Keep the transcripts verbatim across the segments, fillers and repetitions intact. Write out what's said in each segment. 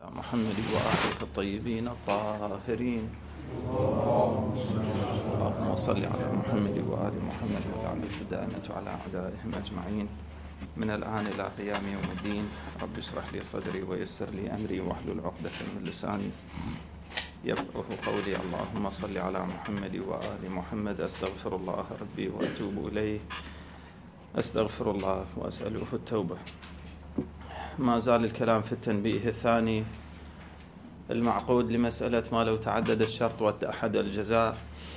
محمد وآله الطيبين الطاهرين. اللهم صل على محمد وآل محمد وعلى الدائمة وعلى أعدائهم أجمعين من الآن إلى قيام يوم الدين. رب اشرح لي صدري ويسر لي أمري واحلل عقدة من لساني يفقه قولي. اللهم صل على محمد وآل محمد. أستغفر الله ربي وأتوب إليه. أستغفر الله وأسأله التوبة. ما زال الكلام في التنبيه الثاني المعقود لمسألة ما لو تعدد الشرط واتحد الجزاء.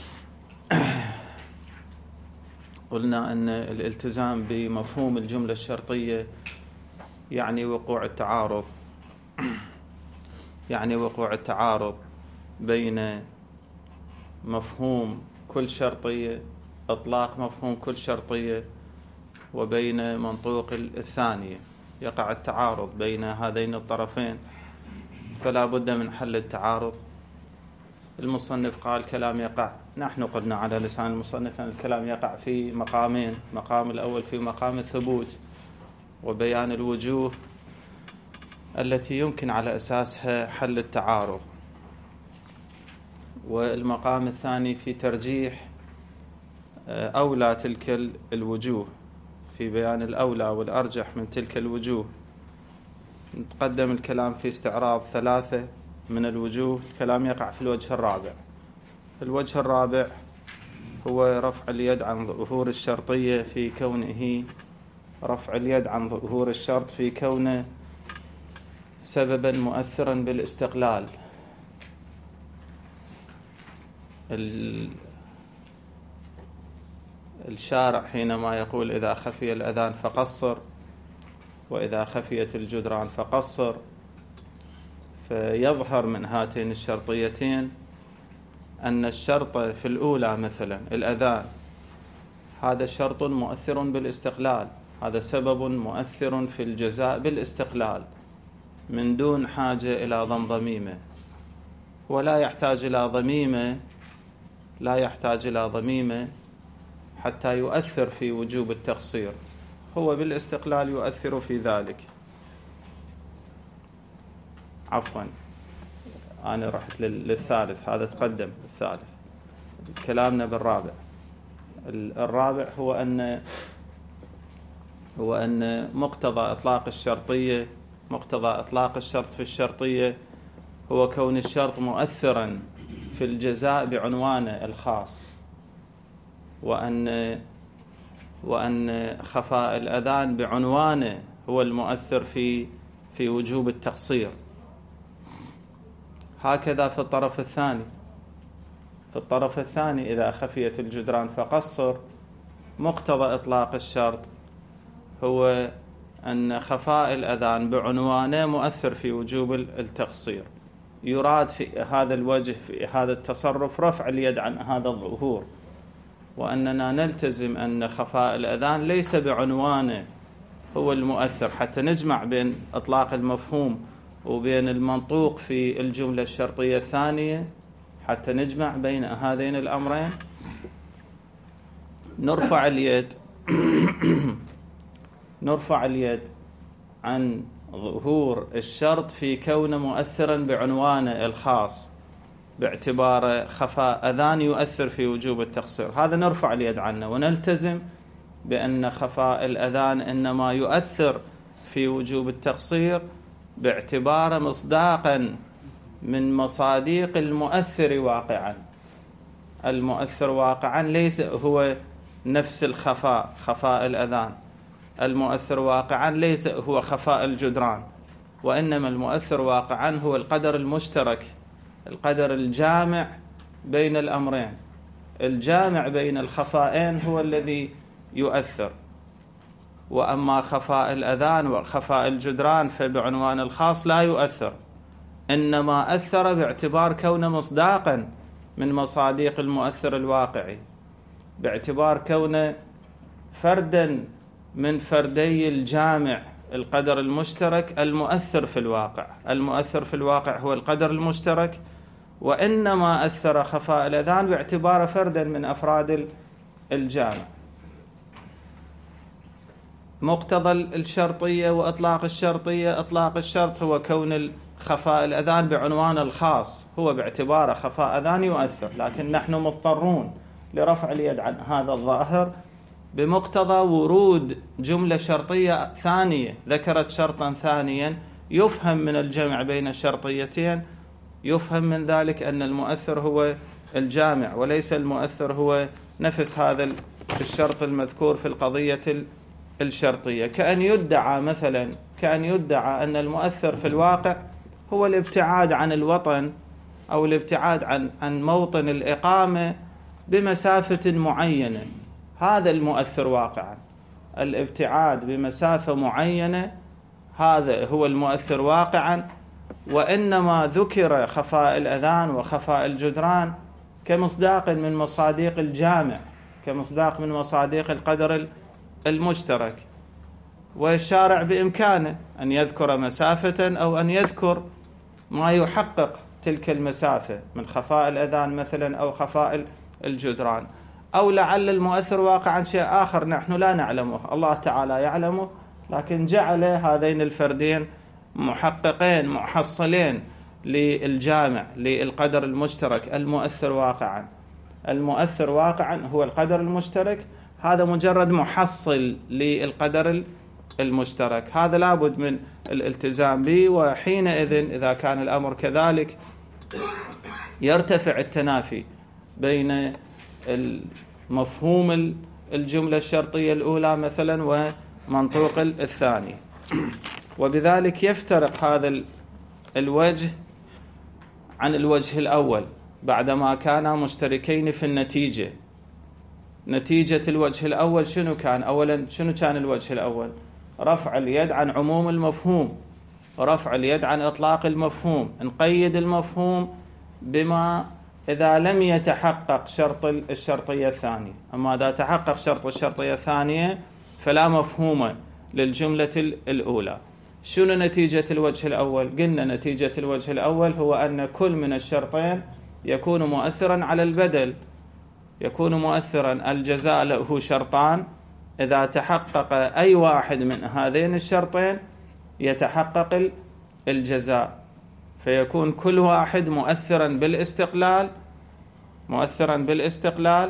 قلنا أن الالتزام بمفهوم الجملة الشرطية يعني وقوع التعارض يعني وقوع التعارض بين مفهوم كل شرطية، إطلاق مفهوم كل شرطية، وبين منطوق الثانية. يقع التعارض بين هذين الطرفين، فلا بد من حل التعارض. المصنف قال كلام يقع، نحن قلنا على لسان المصنف أن الكلام يقع في مقامين. مقام الأول في مقام الثبوت وبيان الوجوه التي يمكن على أساسها حل التعارض، والمقام الثاني في ترجيح أولى تلك الوجوه، في بيان الأولى والأرجح من تلك الوجوه. نتقدم الكلام في استعراض ثلاثة من الوجوه. الكلام يقع في الوجه الرابع. الوجه الرابع هو رفع اليد عن ظهور الشرطية في كونه رفع اليد عن ظهور الشرط في كونه سببا مؤثرا بالاستقلال. الشارع حينما يقول إذا خفي الأذان فقصر وإذا خفيت الجدران فقصر، فيظهر من هاتين الشرطيتين أن الشرط في الأولى مثلا الأذان هذا شرط مؤثر بالاستقلال، هذا سبب مؤثر في الجزاء بالاستقلال من دون حاجة إلى ضمضميمة، ولا يحتاج إلى ضميمة لا يحتاج إلى ضميمة حتى يؤثر في وجوب التقصير، هو بالاستقلال يؤثر في ذلك. عفوا أنا رحت للثالث، هذا تقدم الثالث. كلامنا بالرابع. الرابع هو أن هو أن مقتضى إطلاق الشرطية مقتضى إطلاق الشرط في الشرطية هو كون الشرط مؤثرا في الجزاء بعنوانه الخاص، وأن وأن خفاء الأذان بعنوانه هو المؤثر في في وجوب التقصير. هكذا في الطرف الثاني في الطرف الثاني إذا خفيت الجدران فقصر، مقتضى إطلاق الشرط هو أن خفاء الأذان بعنوانه مؤثر في وجوب التقصير. يراد في هذا الوجه في هذا التصرف رفع اليد عن هذا الظهور، وأننا نلتزم أن خفاء الأذان ليس بعنوانه هو المؤثر، حتى نجمع بين إطلاق المفهوم وبين المنطوق في الجملة الشرطية الثانية، حتى نجمع بين هذين الأمرين. نرفع اليد نرفع اليد عن ظهور الشرط في كونه مؤثرا بعنوانه الخاص باعتبار خفاء أذان يؤثر في وجوب التقصير، هذا نرفع اليد عنه ونلتزم بأن خفاء الأذان إنما يؤثر في وجوب التقصير باعتبار مصداقا من مصاديق المؤثر واقعا. المؤثر واقعا ليس هو نفس الخفاء خفاء الأذان، المؤثر واقعا ليس هو خفاء الجدران، وإنما المؤثر واقعا هو القدر المشترك، القدر الجامع بين الأمرين. الجامع بين الخفائين هو الذي يؤثر، وأما خفاء الأذان وخفاء الجدران فبعنوان الخاص لا يؤثر، إنما أثر باعتبار كونه مصداقا من مصاديق المؤثر الواقعي، باعتبار كونه فردا من فردي الجامع القدر المشترك المؤثر في الواقع. المؤثر في الواقع هو القدر المشترك، وإنما أثر خفاء الأذان باعتبار فردا من أفراد الجامع. مقتضى الشرطية وإطلاق الشرطية، إطلاق الشرط هو كون خفاء الأذان بعنوان الخاص هو باعتباره خفاء أذان يؤثر، لكن نحن مضطرون لرفع اليد عن هذا الظاهر بمقتضى ورود جملة شرطية ثانية ذكرت شرطا ثانيا يفهم من الجمع بين الشرطيتين، يفهم من ذلك أن المؤثر هو الجامع وليس المؤثر هو نفس هذا الشرط المذكور في القضية الشرطية. كأن يدعى مثلا كأن يدعى أن المؤثر في الواقع هو الابتعاد عن الوطن أو الابتعاد عن عن موطن الإقامة بمسافة معينة، هذا المؤثر واقعا. الابتعاد بمسافة معينة هذا هو المؤثر واقعا، وإنما ذكر خفاء الأذان وخفاء الجدران كمصداق من مصاديق الجامع، كمصداق من مصاديق القدر المشترك. والشارع بإمكانه أن يذكر مسافة أو أن يذكر ما يحقق تلك المسافة من خفاء الأذان مثلا أو خفاء الجدران، أو لعل المؤثر واقعا شيء آخر نحن لا نعلمه، الله تعالى يعلمه، لكن جعل هذين الفردين محققين محصلين للجامع للقدر المشترك المؤثر واقعا. المؤثر واقعا هو القدر المشترك، هذا مجرد محصل للقدر المشترك، هذا لابد من الالتزام به. وحينئذ إذا كان الأمر كذلك يرتفع التنافي بين المفهوم الجملة الشرطية الأولى مثلا ومنطوق الثاني، وبذلك يفترق هذا الوجه عن الوجه الأول بعدما كانا مشتركين في النتيجة. نتيجة الوجه الأول شنو كان؟ أولا شنو كان الوجه الأول؟ رفع اليد عن عموم المفهوم، رفع اليد عن إطلاق المفهوم، نقيد المفهوم بما إذا لم يتحقق شرط الشرطية الثانية. أما إذا تحقق شرط الشرطية الثانية فلا مفهوم للجملة الأولى. شنو نتيجة الوجه الأول؟ قلنا نتيجة الوجه الأول هو أن كل من الشرطين يكون مؤثرا على البدل، يكون مؤثرا. الجزاء له شرطان، إذا تحقق أي واحد من هذين الشرطين يتحقق الجزاء، فيكون كل واحد مؤثرا بالاستقلال مؤثرا بالاستقلال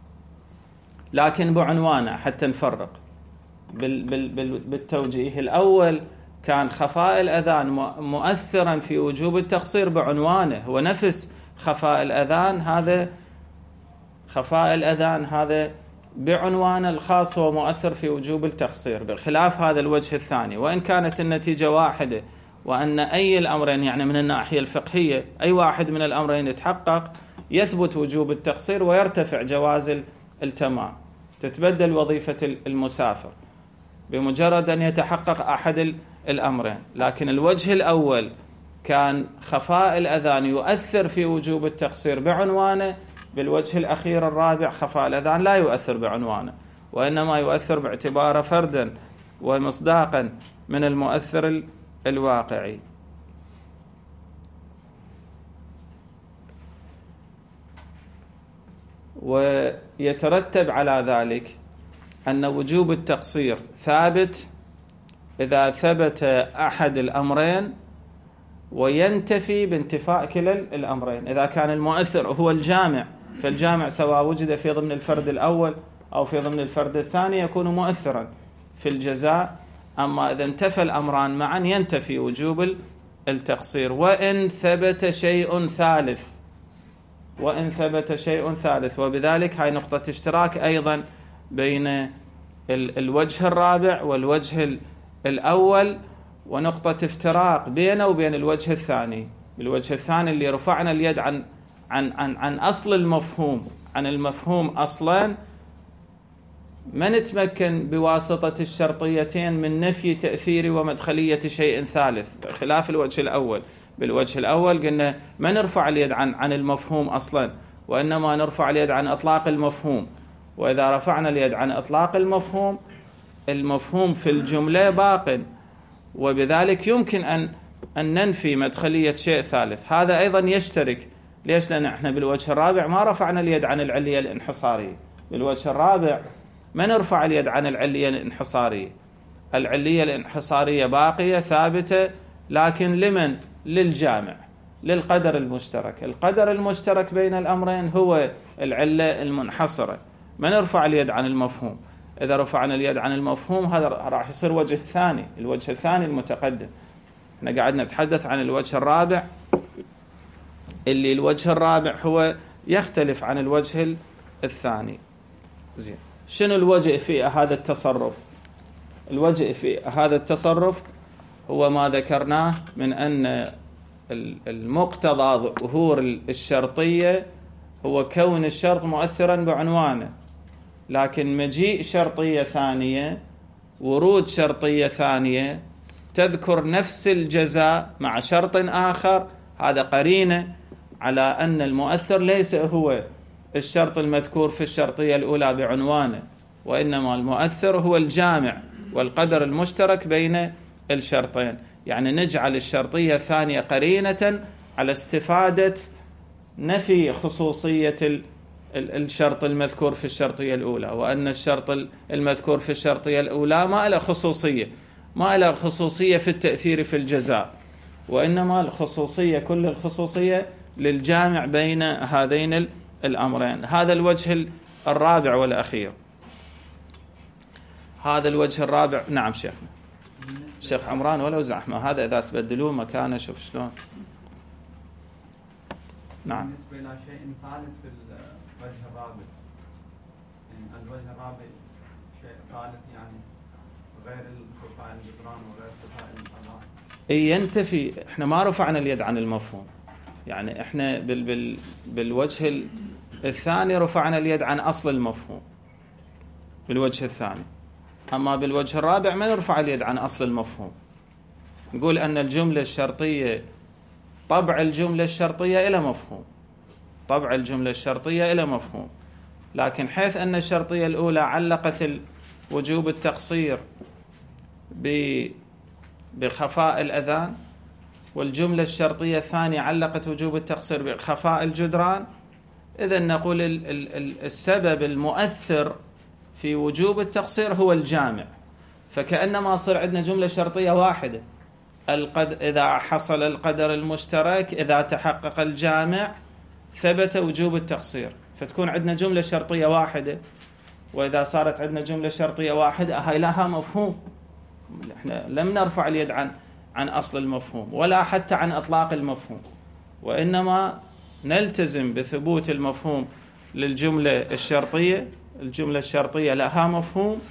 لكن بعنوانه حتى نفرق بالتوجيه. الأول كان خفاء الأذان مؤثرا في وجوب التقصير بعنوانه، هو نفس خفاء الأذان، هذا خفاء الأذان هذا بعنوان الخاص هو مؤثر في وجوب التقصير، بخلاف هذا الوجه الثاني. وإن كانت النتيجة واحدة، وأن أي الأمرين يعني من الناحية الفقهية أي واحد من الأمرين يتحقق يثبت وجوب التقصير ويرتفع جواز التمام، تتبدل وظيفة المسافر بمجرد أن يتحقق أحد الأمرين. لكن الوجه الأول كان خفاء الأذان يؤثر في وجوب التقصير بعنوانه، بالوجه الأخير الرابع خفاء الأذان لا يؤثر بعنوانه، وإنما يؤثر باعتباره فردا ومصداقا من المؤثر الواقعي. ويترتب على ذلك أن وجوب التقصير ثابت إذا ثبت أحد الأمرين وينتفي بانتفاء كلا الأمرين. إذا كان المؤثر هو الجامع، فالجامع سواء وجد في ضمن الفرد الأول أو في ضمن الفرد الثاني يكون مؤثرا في الجزاء. أما إذا انتفى الأمران معا ينتفي وجوب التقصير. وإن ثبت شيء ثالث وإن ثبت شيء ثالث وبذلك هاي نقطة اشتراك أيضا بين الوجه الرابع والوجه الأول، ونقطة افتراق بينه وبين الوجه الثاني. الوجه الثاني اللي رفعنا اليد عن عن عن عن أصل المفهوم، عن المفهوم أصلا، ما نتمكن بواسطة الشرطيتين من نفي تأثير ومدخلية شيء ثالث، خلاف الوجه الأول. بالوجه الأول قلنا ما نرفع اليد عن عن المفهوم أصلا، وإنما نرفع اليد عن إطلاق المفهوم. وإذا رفعنا اليد عن إطلاق المفهوم، المفهوم في الجملة باق، وبذلك يمكن أن أن ننفي مدخلية شيء ثالث. هذا أيضا يشترك. ليش؟ لأن احنا بالوجه الرابع ما رفعنا اليد عن العلية الانحصارية. بالوجه الرابع ما نرفع اليد عن العلية الانحصارية. العلية الانحصارية باقية ثابتة، لكن لمن؟ للجامع للقدر المشترك. القدر المشترك بين الأمرين هو العلة المنحصرة. ما نرفع اليد عن المفهوم. إذا رفعنا اليد عن المفهوم هذا راح يصير وجه ثاني، الوجه الثاني المتقدم. احنا قاعدين نتحدث عن الوجه الرابع، اللي الوجه الرابع هو يختلف عن الوجه الثاني. زين، شنو الوجه في هذا التصرف؟ الوجه في هذا التصرف هو ما ذكرناه من أن المقتضى ظهور الشرطية هو كون الشرط مؤثرا بعنوانه، لكن مجيء شرطية ثانية، ورود شرطية ثانية تذكر نفس الجزاء مع شرط آخر، هذا قرينة على أن المؤثر ليس هو الشرط المذكور في الشرطية الأولى بعنوانه، وإنما المؤثر هو الجامع والقدر المشترك بين الشرطين. يعني نجعل الشرطية الثانية قرينة على استفادة نفي خصوصية الشرط المذكور في الشرطية الأولى، وأن الشرط المذكور في الشرطية الأولى ما له خصوصية ما له خصوصية في التأثير في الجزاء، وإنما الخصوصية كل الخصوصية للجامع بين هذين الأمرين. هذا الوجه الرابع والأخير. هذا الوجه الرابع. نعم شيخنا شيخ عمران، ولو زحمة هذا إذا تبدلوه مكانه شوف شلون. نعم. بالنسبة إلى شيء ثالث في الوجه الرابع، يعني الوجه الرابع شيء ثالث يعني غير الخفاء الجدران وغير خفاء الأذان. اي ينتفي. احنا ما رفعنا اليد عن المفهوم، يعني احنا بال بال بالوجه الثاني رفعنا اليد عن أصل المفهوم بالوجه الثاني، أما بالوجه الرابع ما نرفع اليد عن أصل المفهوم. نقول أن الجملة الشرطية طبع الجملة الشرطية إلى مفهوم، طبع الجملة الشرطية إلى مفهوم، لكن حيث أن الشرطية الأولى علقت وجوب التقصير بخفاء الأذان، والجملة الشرطية الثانية علقت وجوب التقصير بخفاء الجدران، إذن نقول السبب المؤثر في وجوب التقصير هو الجامع. فكأنما صار عندنا جملة شرطية واحدة، القد إذا حصل القدر المشترك إذا تحقق الجامع ثبت وجوب التقصير، فتكون عندنا جملة شرطية واحدة. وإذا صارت عندنا جملة شرطية واحدة هاي لها مفهوم. احنا لم نرفع اليد عن عن أصل المفهوم ولا حتى عن إطلاق المفهوم، وإنما نلتزم بثبوت المفهوم للجملة الشرطية. الجملة الشرطية لها مفهوم،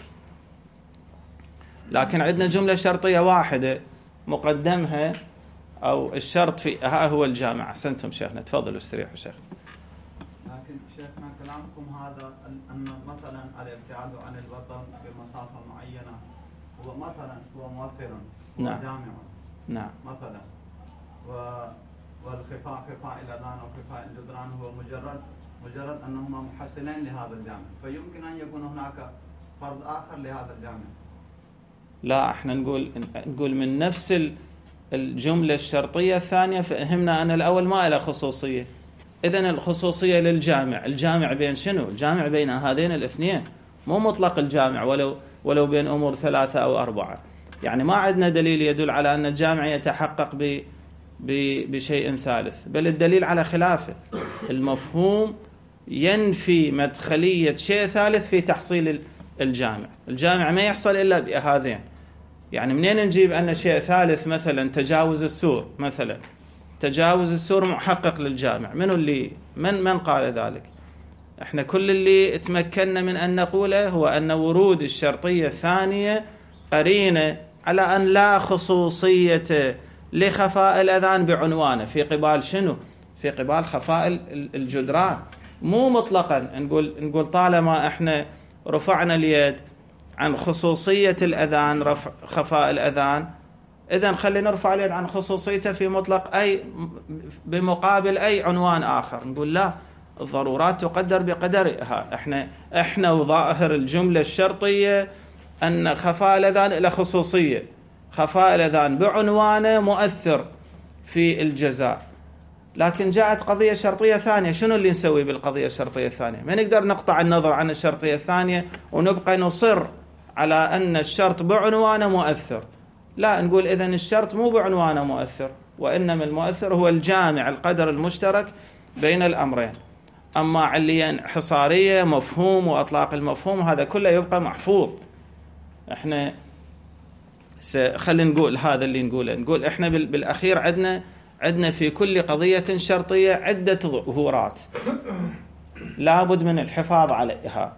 لكن عندنا جملة شرطية واحدة مقدمها أو الشرط فيها هو الجامع. أحسنتم شيخنا، تفضلوا استريحوا شيخنا. لكن شيخنا كلامكم هذا أن مثلا الابتعاد عن الوطن بمسافة معينة هو مثلا هو مؤثرا، هو نعم. جامع. نعم. مثلا و والخفاء خفاء الأذان وخفاء الجدران هو مجرد مجرد أنهما محصلين لهذا الجامع، فيمكن أن يكون هناك فرض آخر لهذا الجامع. لا، احنا نقول نقول من نفس الجملة الشرطية الثانية فهمنا أن الأول ما له خصوصية، إذن الخصوصية للجامع. الجامع بين شنو؟ الجامع بين هذين الاثنين، مو مطلق الجامع ولو ولو بين أمور ثلاثة أو أربعة. يعني ما عندنا دليل يدل على أن الجامع يتحقق ب بشيء ثالث، بل الدليل على خلافه. المفهوم ينفي مدخلية شيء ثالث في تحصيل الجامع. الجامع ما يحصل إلا بهذين. يعني منين نجيب أن شيء ثالث مثلا تجاوز السور، مثلا تجاوز السور محقق للجامع؟ منو اللي من من قال ذلك؟ احنا كل اللي تمكنا من أن نقوله هو أن ورود الشرطية الثانية قرينة على أن لا خصوصية لخفاء الأذان بعنوانه في قبال شنو؟ في قبال خفاء الجدران. مو مطلقا نقول نقول طالما احنا رفعنا اليد عن خصوصية الأذان، رفع خفاء الأذان، إذن خلينا نرفع اليد عن خصوصيته في مطلق أي بمقابل أي عنوان آخر. نقول لا، الضرورات تقدر بقدرها. احنا احنا وظاهر الجملة الشرطية أن خفاء الأذان له خصوصية، خفاء الأذان بعنوانه مؤثر في الجزاء. لكن جاءت قضية شرطية ثانية، شنو اللي نسوي بالقضية الشرطية الثانية؟ ما نقدر نقطع النظر عن الشرطية الثانية ونبقى نصر على أن الشرط بعنوانه مؤثر. لا، نقول إذن الشرط مو بعنوانه مؤثر، وإنما المؤثر هو الجامع القدر المشترك بين الأمرين. أما علية انحصارية مفهوم وأطلاق المفهوم هذا كله يبقى محفوظ. احنا خلينا نقول هذا اللي نقوله، نقول احنا بالأخير عندنا عندنا في كل قضية شرطية عدة ظهورات لابد من الحفاظ عليها،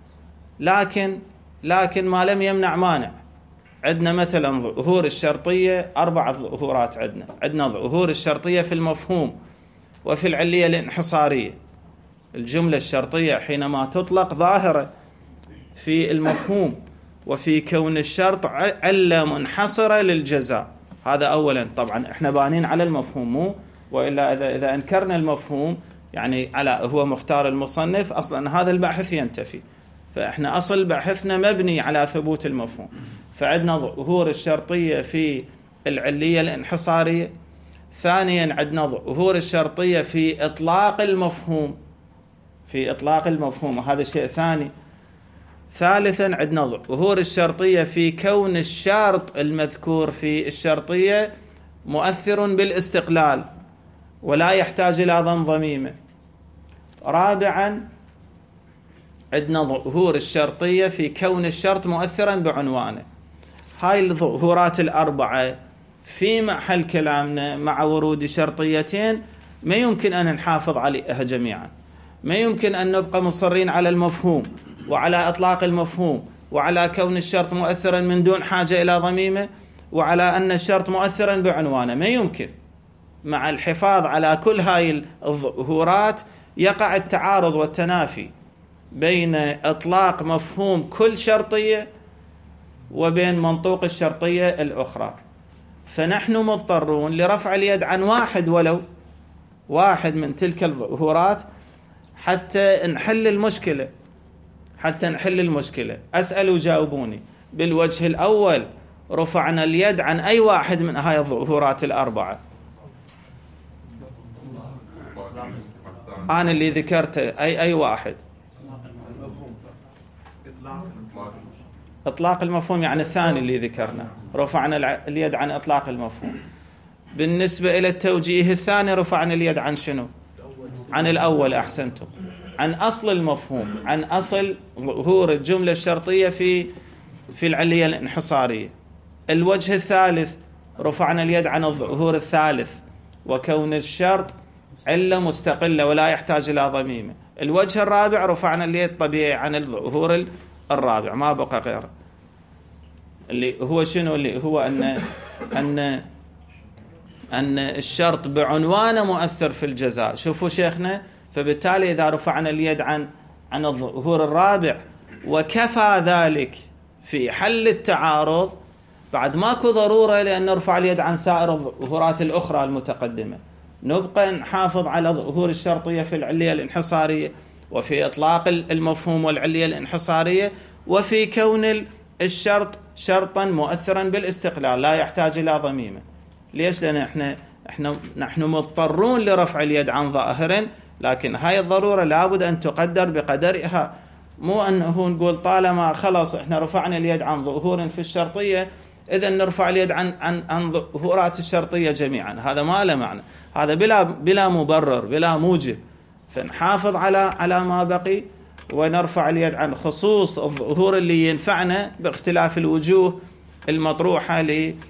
لكن لكن ما لم يمنع مانع. عندنا مثلا ظهور الشرطية أربع ظهورات، عندنا عندنا ظهور الشرطية في المفهوم وفي العلية الانحصارية. الجملة الشرطية حينما تطلق ظاهرة في المفهوم وفي كون الشرط علة منحصرة للجزاء، هذا أولا. طبعا احنا بانين على المفهوم، مو وإلا إذا, إذا أنكرنا المفهوم يعني على هو مختار المصنف أصلا هذا البحث ينتفي. فإحنا أصل بحثنا مبني على ثبوت المفهوم. فعندنا ظهور الشرطية في العلية الانحصارية. ثانيا عندنا ظهور الشرطية في إطلاق المفهوم، في إطلاق المفهوم وهذا شيء ثاني. ثالثا عندنا ظهور الشرطية في كون الشرط المذكور في الشرطية مؤثر بالاستقلال ولا يحتاج إلى ظن ضميمة. رابعا عندنا ظهور الشرطية في كون الشرط مؤثرا بعنوانه. هاي الظهورات الأربعة في محل كلامنا مع ورود شرطيتين ما يمكن أن نحافظ عليها جميعا، ما يمكن أن نبقى مصرين على المفهوم وعلى إطلاق المفهوم وعلى كون الشرط مؤثرا من دون حاجة إلى ضميمة وعلى أن الشرط مؤثرا بعنوانه. ما يمكن. مع الحفاظ على كل هاي الظهورات يقع التعارض والتنافي بين إطلاق مفهوم كل شرطية وبين منطوق الشرطية الأخرى. فنحن مضطرون لرفع اليد عن واحد ولو واحد من تلك الظهورات حتى نحل المشكلة حتى نحل المشكلة. أسأل وجاوبوني، بالوجه الأول رفعنا اليد عن أي واحد من هاي الظهورات الأربعة؟ أنا اللي ذكرته أي أي واحد؟ إطلاق المفهوم يعني الثاني اللي ذكرنا، رفعنا اليد عن إطلاق المفهوم. بالنسبة إلى التوجيه الثاني رفعنا اليد عن شنو؟ عن الأول. أحسنتم، عن أصل المفهوم، عن أصل ظهور الجملة الشرطية في في العلية الانحصارية. الوجه الثالث رفعنا اليد عن الظهور الثالث وكون الشرط علة مستقلة ولا يحتاج إلى ضميمة. الوجه الرابع رفعنا اليد طبيعي عن الظهور الرابع، ما بقى غيره، اللي هو شنو؟ اللي هو أن أن أن الشرط بعنوانه مؤثر في الجزاء. شوفوا شيخنا، فبالتالي إذا رفعنا اليد عن عن الظهور الرابع وكفى ذلك في حل التعارض، بعد ماكو ضرورة لأن نرفع اليد عن سائر الظهورات الأخرى المتقدمة. نبقى نحافظ على ظهور الشرطية في العلية الانحصارية وفي إطلاق المفهوم والعلية الانحصارية وفي كون الشرط شرطا مؤثرا بالاستقلال لا يحتاج إلى ضميمة. ليش؟ لأن احنا احنا نحن مضطرون لرفع اليد عن ظاهر، لكن هاي الضرورة لابد أن تقدر بقدرها، مو أنه نقول طالما خلص احنا رفعنا اليد عن ظهور في الشرطية إذا نرفع اليد عن عن عن ظهورات الشرطية جميعا. هذا ما له معنى، هذا بلا بلا مبرر بلا موجب. فنحافظ على على ما بقي ونرفع اليد عن خصوص الظهور اللي ينفعنا باختلاف الوجوه المطروحة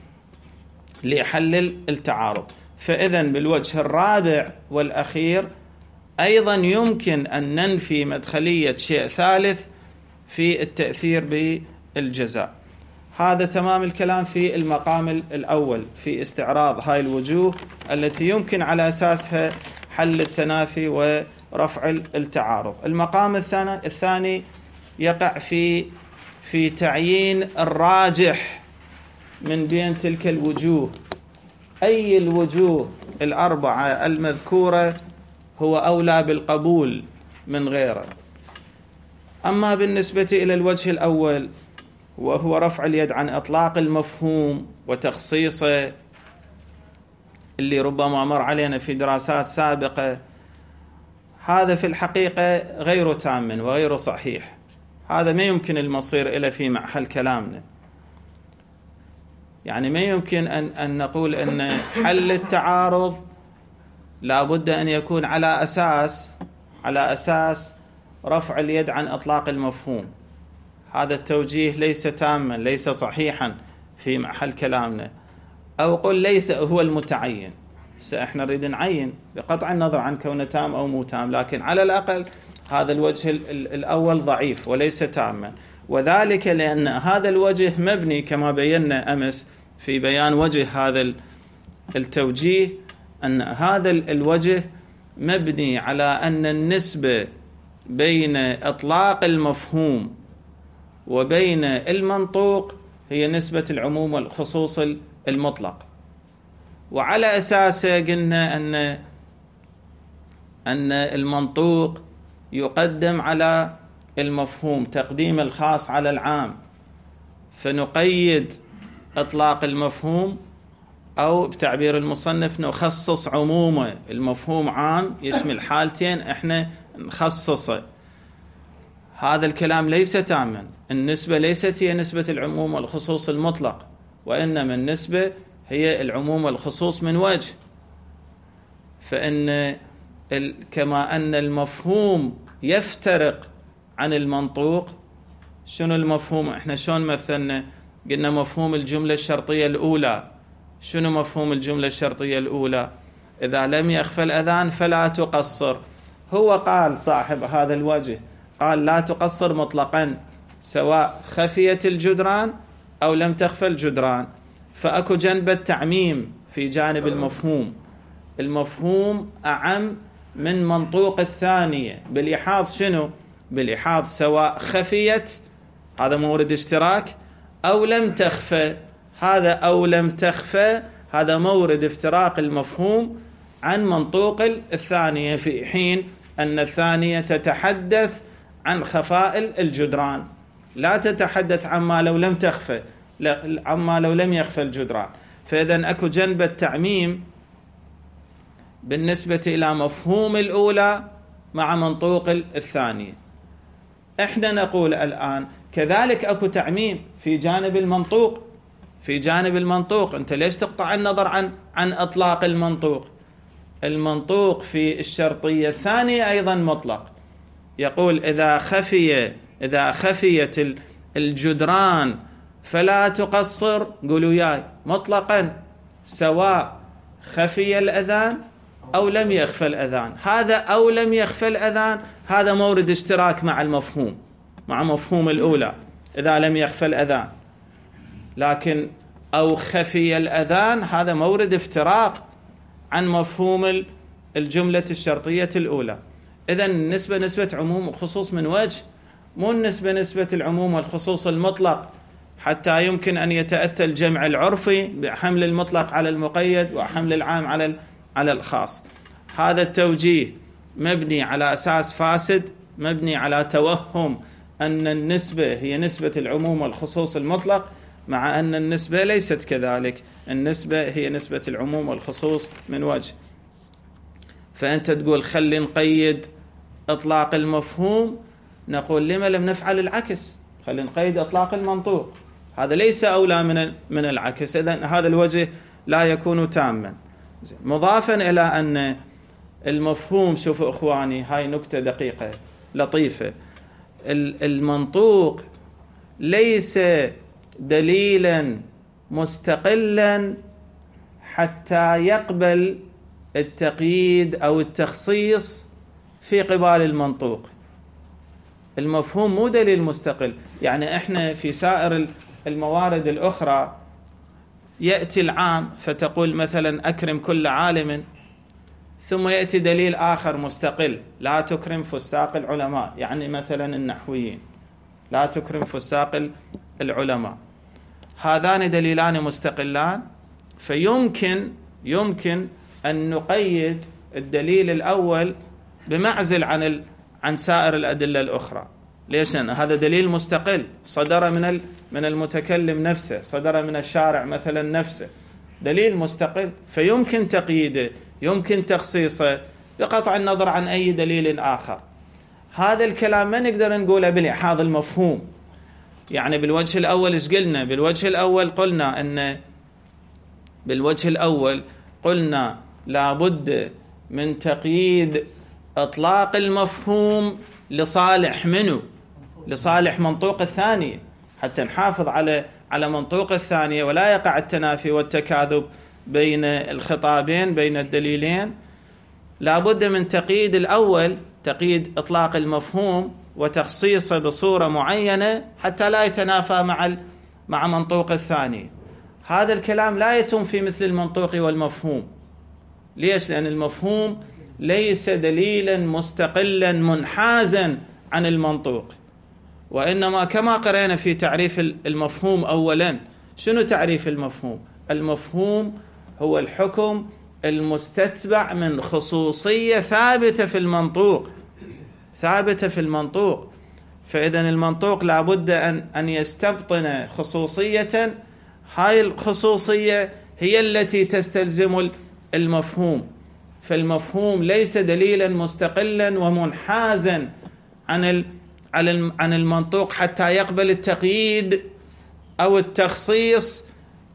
لحل التعارض. فإذا بالوجه الرابع والأخير أيضا يمكن أن ننفي مدخلية شيء ثالث في التأثير بالجزاء. هذا تمام الكلام في المقام الأول في استعراض هاي الوجوه التي يمكن على أساسها حل التنافي ورفع التعارض. المقام الثاني الثاني يقع في في تعيين الراجح من بين تلك الوجوه. أي الوجوه الأربعة المذكورة هو أولى بالقبول من غيره. أما بالنسبة إلى الوجه الأول وهو رفع اليد عن إطلاق المفهوم وتخصيصه اللي ربما مر علينا في دراسات سابقة، هذا في الحقيقة غير تام وغير صحيح. هذا ما يمكن المصير إلى في محل كلامنا. يعني ما يمكن أن, أن نقول أن حل التعارض لا بد أن يكون على أساس على أساس رفع اليد عن إطلاق المفهوم. هذا التوجيه ليس تاما، ليس صحيحا في محل كلامنا. أو قل ليس هو المتعين. احنا نريد نعين بقطع النظر عن كونه تام أو مو تام، لكن على الأقل هذا الوجه الأول ضعيف وليس تاما، وذلك لأن هذا الوجه مبني كما بينا أمس في بيان وجه هذا التوجيه، أن هذا الوجه مبني على أن النسبة بين إطلاق المفهوم وبين المنطوق هي نسبة العموم والخصوص المطلق، وعلى أساسه قلنا أن أن المنطوق يقدم على المفهوم تقديم الخاص على العام، فنقيد إطلاق المفهوم، أو بتعبير المصنف نخصص عمومه. المفهوم عام يشمل حالتين، احنا نخصصه. هذا الكلام ليس تاما. النسبة ليست هي نسبة العموم والخصوص المطلق، وإنما النسبة هي العموم والخصوص من وجه. فإن كما أن المفهوم يفترق عن المنطوق. شنو المفهوم؟ احنا شلون مثلنا؟ قلنا مفهوم الجملة الشرطية الأولى. شنو مفهوم الجملة الشرطية الأولى؟ إذا لم يخفى الأذان فلا تقصر. هو قال صاحب هذا الوجه قال لا تقصر مطلقا، سواء خفيت الجدران أو لم تخفى الجدران. فأكو جنب التعميم في جانب المفهوم. المفهوم أعم من منطوق الثانية بالإحاط. شنو؟ بالإحاط سواء خفيت، هذا مورد اشتراك، أو لم تخفى، هذا أو لم تخفى هذا مورد افتراق المفهوم عن منطوق الثانية، في حين أن الثانية تتحدث عن خفاء الجدران، لا تتحدث عما لو لم تخفى، عما لو لم يخفى الجدران. فإذا أكو جنب التعميم بالنسبة إلى مفهوم الأولى مع منطوق الثانية. إحنا نقول الآن كذلك أكو تعميم في جانب المنطوق. في جانب المنطوق أنت ليش تقطع النظر عن عن إطلاق المنطوق؟ المنطوق في الشرطية الثانية أيضا مطلق. يقول إذا خفي إذا خفيت الجدران فلا تقصر، قولوا ياي، مطلقا سواء خفي الأذان أو لم يخفى الأذان. هذا أو لم يخفى الأذان هذا مورد اشتراك مع المفهوم، مع مفهوم الأولى إذا لم يخفى الأذان، لكن أو خفي الأذان هذا مورد افتراق عن مفهوم الجملة الشرطية الأولى. إذن النسبة نسبة عموم وخصوص من وجه، مو النسبة نسبة العموم والخصوص المطلق، حتى يمكن أن يتأتى الجمع العرفي بحمل المطلق على المقيد وحمل العام على على الخاص. هذا التوجيه مبني على أساس فاسد، مبني على توهم أن النسبة هي نسبة العموم والخصوص المطلق، مع أن النسبة ليست كذلك. النسبة هي نسبة العموم والخصوص من وجه. فأنت تقول خلي نقيد إطلاق المفهوم، نقول لما لم نفعل العكس؟ خلي نقيد إطلاق المنطوق، هذا ليس أولى من من العكس. إذن هذا الوجه لا يكون تاما. مضافا إلى أن المفهوم، شوفوا إخواني، هاي نكتة دقيقة لطيفة، المنطوق ليس دليلا مستقلا حتى يقبل التقييد أو التخصيص في قبال المنطوق. المفهوم مو دليل مستقل. يعني احنا في سائر الموارد الأخرى يأتي العام فتقول مثلا أكرم كل عالم، ثم يأتي دليل آخر مستقل، لا تكرم فساق العلماء، يعني مثلا النحويين، لا تكرم فساق العلماء. هذان دليلان مستقلان، فيمكن يمكن أن نقيد الدليل الأول بمعزل عن عن سائر الأدلة الأخرى. ليش؟ لأن هذا دليل مستقل، صدر من من المتكلم نفسه، صدر من الشارع مثلا نفسه، دليل مستقل، فيمكن تقييده، يمكن تخصيصه بقطع النظر عن أي دليل آخر. هذا الكلام ما نقدر نقوله بالإحاط المفهوم. يعني بالوجه الأول إيش قلنا؟ بالوجه الأول قلنا أن بالوجه الأول قلنا لا بد من تقييد إطلاق المفهوم لصالح منه؟ لصالح منطوق الثانية، حتى نحافظ على على منطوق الثانية ولا يقع التنافي والتكاذب بين الخطابين بين الدليلين. لا بد من تقييد الأول، تقييد إطلاق المفهوم وتخصيصه بصورة معينة حتى لا يتنافى مع مع منطوق الثاني. هذا الكلام لا يتم في مثل المنطوق والمفهوم. ليش؟ لأن المفهوم ليس دليلا مستقلا منحازا عن المنطوق، وإنما كما قرأنا في تعريف المفهوم أولا. شنو تعريف المفهوم؟ المفهوم هو الحكم المستتبع من خصوصية ثابتة في المنطوق، ثابتة في المنطوق. فإذا المنطوق لابد أن أن يستبطن خصوصية، هاي الخصوصية هي التي تستلزم المفهوم. فالمفهوم ليس دليلا مستقلا ومنحازا عن عن المنطوق حتى يقبل التقييد أو التخصيص،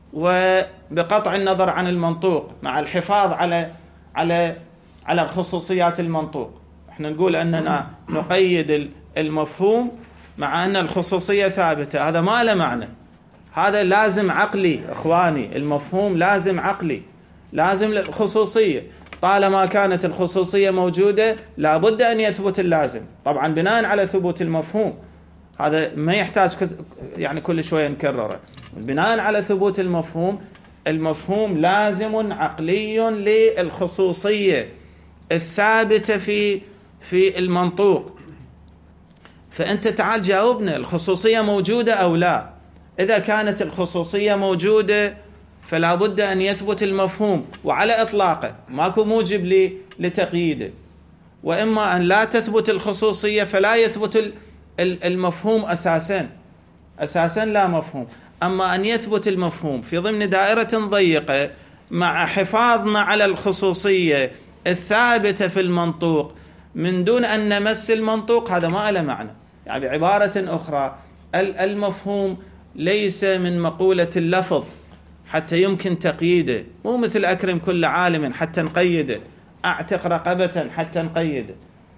وبقطع النظر عن المنطوق مع الحفاظ على على على خصوصيات المنطوق. احنا نقول أننا نقيد المفهوم مع أن الخصوصية ثابتة، هذا ما له معنى. هذا لازم عقلي إخواني، المفهوم لازم عقلي، لازم للخصوصية. طالما كانت الخصوصية موجودة لابد أن يثبت اللازم، طبعا بناء على ثبوت المفهوم. هذا ما يحتاج يعني كل شوية نكرره. بناء على ثبوت المفهوم، المفهوم لازم عقلي للخصوصية الثابتة في في المنطوق. فأنت تعال جاوبنا، الخصوصية موجودة أو لا؟ إذا كانت الخصوصية موجودة فلا بد أن يثبت المفهوم وعلى إطلاقه، ماكو موجب لتقييده. وإما أن لا تثبت الخصوصية فلا يثبت المفهوم أساسا، أساسا لا مفهوم. أما أن يثبت المفهوم في ضمن دائرة ضيقة مع حفاظنا على الخصوصية الثابتة في المنطوق من دون أن نمس المنطوق، هذا ما له معنى. يعني بعبارة أخرى، المفهوم ليس من مقولة اللفظ حتى يمكن تقييده، مو مثل أكرم كل عالم حتى نقيده، أعتق رقبة حتى نقيده.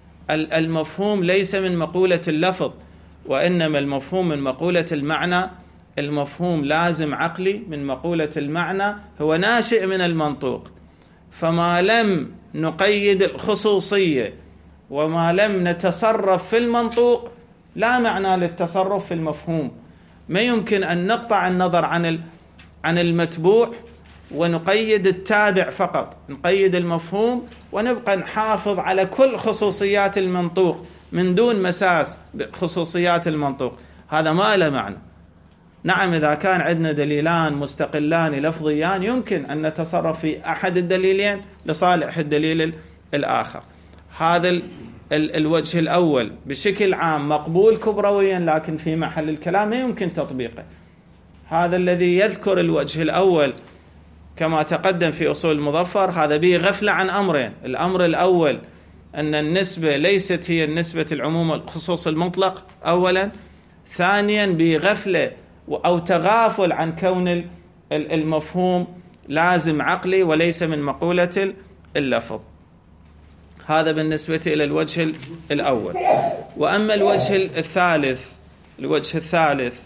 المفهوم ليس من مقولة اللفظ، وإنما المفهوم من مقولة المعنى. المفهوم لازم عقلي من مقولة المعنى، هو ناشئ من المنطوق. فما لم نقيد الخصوصية وما لم نتصرف في المنطوق لا معنى للتصرف في المفهوم. ما يمكن أن نقطع النظر عن عن المتبوع ونقيد التابع فقط، نقيد المفهوم ونبقى نحافظ على كل خصوصيات المنطوق من دون مساس بخصوصيات المنطوق. هذا ما له معنى. نعم، إذا كان عندنا دليلان مستقلان لفظيان يمكن أن نتصرف في أحد الدليلين لصالح الدليل الآخر. هذا الوجه الأول بشكل عام مقبول كبرويا، لكن في محل الكلام ما يمكن تطبيقه. هذا الذي يذكر الوجه الأول كما تقدم في أصول المظفر، هذا به غفلة عن أمرين. الأمر الأول أن النسبة ليست هي النسبة العموم والخصوص المطلق أولا. ثانيا بغفلة أو تغافل عن كون المفهوم لازم عقلي وليس من مقولة اللفظ. هذا بالنسبة إلى الوجه الأول. وأما الوجه الثالث، الوجه الثالث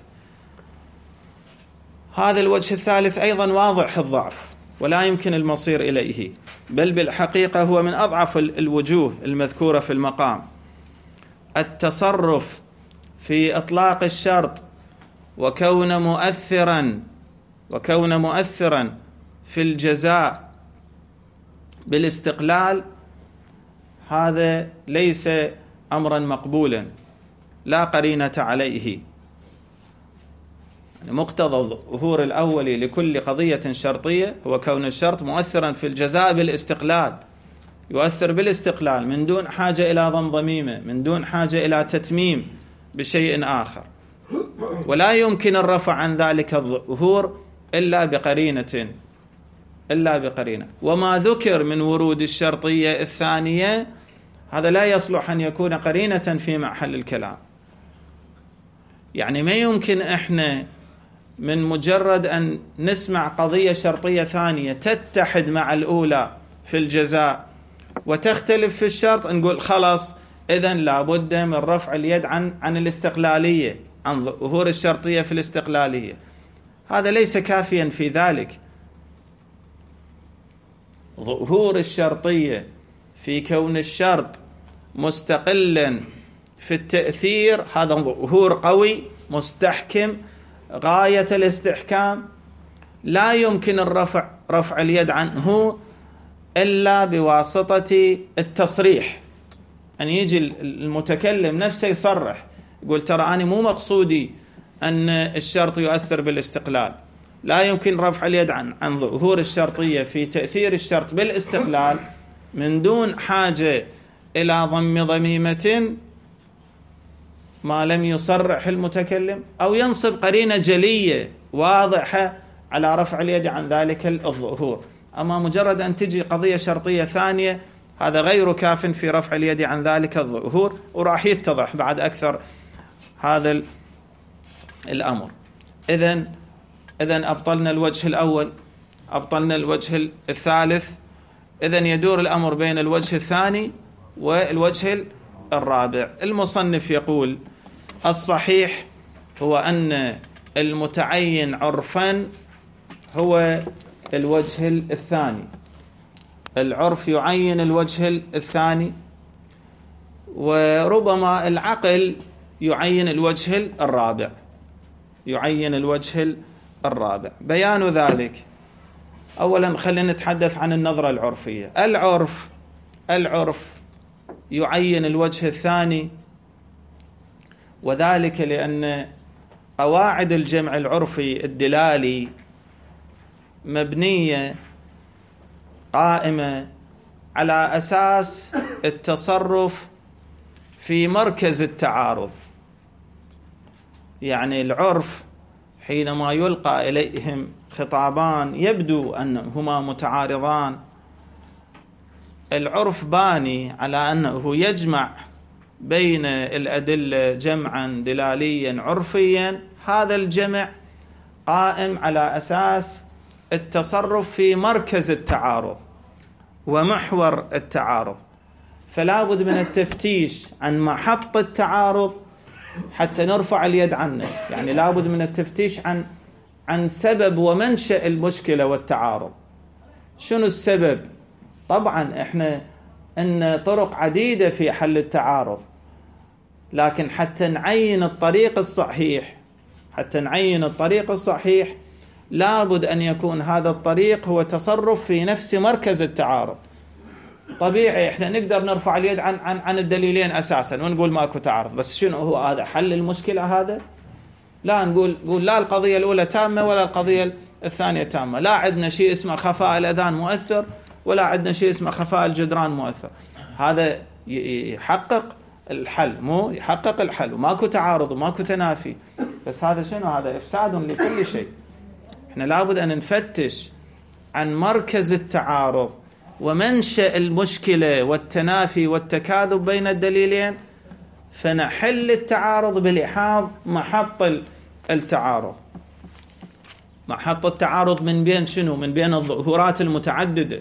هذا الوجه الثالث أيضا واضح الضعف ولا يمكن المصير إليه، بل بالحقيقة هو من أضعف الوجوه المذكورة في المقام. التصرف في إطلاق الشرط وكون مؤثرا وكون مؤثرا في الجزاء بالاستقلال، هذا ليس أمرا مقبولا لا قرينة عليه. مقتضى الظهور الأولي لكل قضية شرطية هو كون الشرط مؤثرا في الجزاء بالاستقلال، يؤثر بالاستقلال من دون حاجة إلى ضمضميمة، من دون حاجة إلى تتميم بشيء آخر. ولا يمكن الرفع عن ذلك الظهور إلا بقرينة إلا بقرينة. وما ذكر من ورود الشرطية الثانية هذا لا يصلح أن يكون قرينة في محل الكلام. يعني ما يمكن إحنا من مجرد أن نسمع قضية شرطية ثانية تتحد مع الأولى في الجزاء وتختلف في الشرط، نقول خلاص إذن لابد من رفع اليد عن عن الاستقلالية، عن ظهور الشرطية في الاستقلالية. هذا ليس كافيا في ذلك. ظهور الشرطية في كون الشرط مستقلا في التأثير هذا ظهور قوي مستحكم غاية الاستحكام، لا يمكن الرفع رفع اليد عنه إلا بواسطة التصريح، أن يجي المتكلم نفسه يصرح يقول ترى أنا مو مقصودي أن الشرط يؤثر بالاستقلال، لا يمكن رفع اليد عن عن ظهور الشرطية في تأثير الشرط بالاستقلال من دون حاجة إلى ضم ضميمة ما لم يصرح المتكلم أو ينصب قرينة جلية واضحة على رفع اليد عن ذلك الظهور. أما مجرد أن تجي قضية شرطية ثانية هذا غير كاف في رفع اليد عن ذلك الظهور، وراح يتضح بعد أكثر هذا الأمر. إذن إذن أبطلنا الوجه الأول، أبطلنا الوجه الثالث، إذن يدور الأمر بين الوجه الثاني والوجه الرابع. المصنف يقول الصحيح هو أن المتعين عرفا هو الوجه الثاني، العرف يعين الوجه الثاني، وربما العقل يعين الوجه الرابع، يعين الوجه الرابع. بيان ذلك أولا خلينا نتحدث عن النظرة العرفية. العرف العرف يعين الوجه الثاني، وذلك لأن قواعد الجمع العرفي الدلالي مبنية قائمة على أساس التصرف في مركز التعارض. يعني العرف حينما يلقى إليهم خطابان يبدو أنهما متعارضان، العرف باني على أنه يجمع بين الأدلة جمعا دلاليا عرفيا. هذا الجمع قائم على أساس التصرف في مركز التعارض ومحور التعارض، فلا بد من التفتيش عن محط التعارض حتى نرفع اليد عنه. يعني لا بد من التفتيش عن عن سبب ومنشأ المشكلة والتعارض. شنو السبب؟ طبعا احنا ان طرق عديدة في حل التعارض، لكن حتى نعين الطريق الصحيح حتى نعين الطريق الصحيح لابد أن يكون هذا الطريق هو تصرف في نفس مركز التعارض. طبيعي احنا نقدر نرفع اليد عن عن عن الدليلين أساسا ونقول ماكو تعارض، بس شنو هو هذا حل المشكلة؟ هذا لا نقول نقول لا القضية الأولى تامة ولا القضية الثانية تامة، لا عندنا شيء اسمه خفاء الأذان مؤثر ولا عندنا شيء اسمه خفاء الجدران مؤثر. هذا يحقق الحل، مو يحقق الحل، وماكو تعارض وماكو تنافي، بس هذا شنو؟ هذا إفساد لكل شيء. احنا لابد أن نفتش عن مركز التعارض ومنشأ المشكلة والتنافي والتكاذب بين الدليلين، فنحل التعارض بلحاظ محط التعارض. محط التعارض من بين شنو؟ من بين الظهورات المتعددة،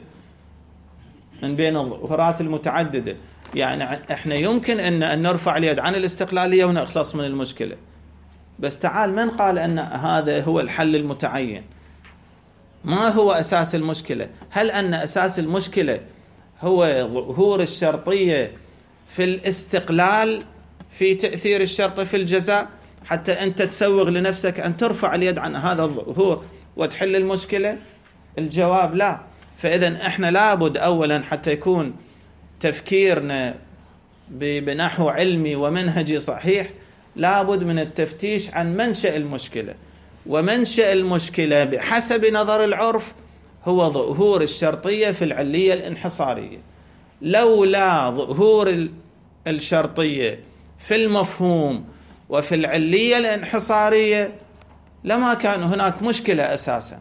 من بين الظهورات المتعددة. يعني احنا يمكن ان نرفع اليد عن الاستقلالية ونخلص من المشكلة، بس تعال من قال ان هذا هو الحل المتعين؟ ما هو أساس المشكلة؟ هل أن أساس المشكلة هو ظهور الشرطية في الاستقلال في تأثير الشرط في الجزاء حتى أنت تسوغ لنفسك أن ترفع اليد عن هذا الظهور وتحل المشكلة؟ الجواب لا. فإذن إحنا لابد أولا حتى يكون تفكيرنا بنحو علمي ومنهجي صحيح لابد من التفتيش عن منشأ المشكلة، ومنشأ المشكلة بحسب نظر العرف هو ظهور الشرطية في العلية الانحصارية. لولا ظهور الشرطية في المفهوم وفي العلية الانحصارية لما كان هناك مشكلة أساسا،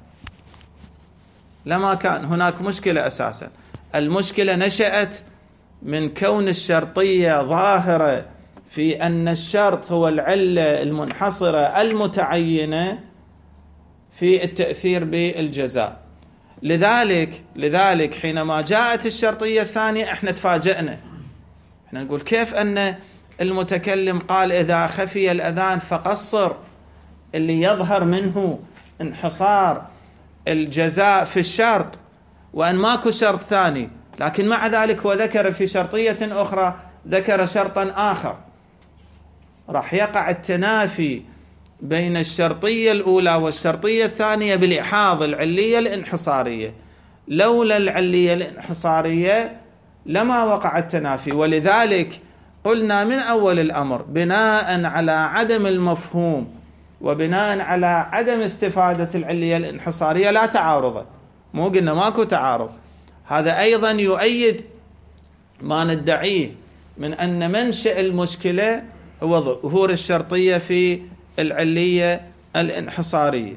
لما كان هناك مشكلة أساسا. المشكلة نشأت من كون الشرطية ظاهرة في أن الشرط هو العلة المنحصرة المتعينة، في التأثير بالجزاء. لذلك لذلك حينما جاءت الشرطية الثانية احنا تفاجأنا، احنا نقول كيف أن المتكلم قال إذا خفي الأذان فقصر، اللي يظهر منه انحصار الجزاء في الشرط وأن ماكو شرط ثاني، لكن مع ذلك هو ذكر في شرطية أخرى ذكر شرطا آخر. راح يقع التنافي بين الشرطية الأولى والشرطية الثانية بالإحاض العلية الانحصارية. لولا العلية الانحصارية لما وقع التنافي. ولذلك قلنا من أول الأمر بناء على عدم المفهوم وبناء على عدم استفادة العلية الانحصارية لا تعارض، مو قلنا ماكو تعارض. هذا أيضا يؤيد ما ندعيه من أن منشأ المشكلة هو ظهور الشرطية في العلية الانحصارية.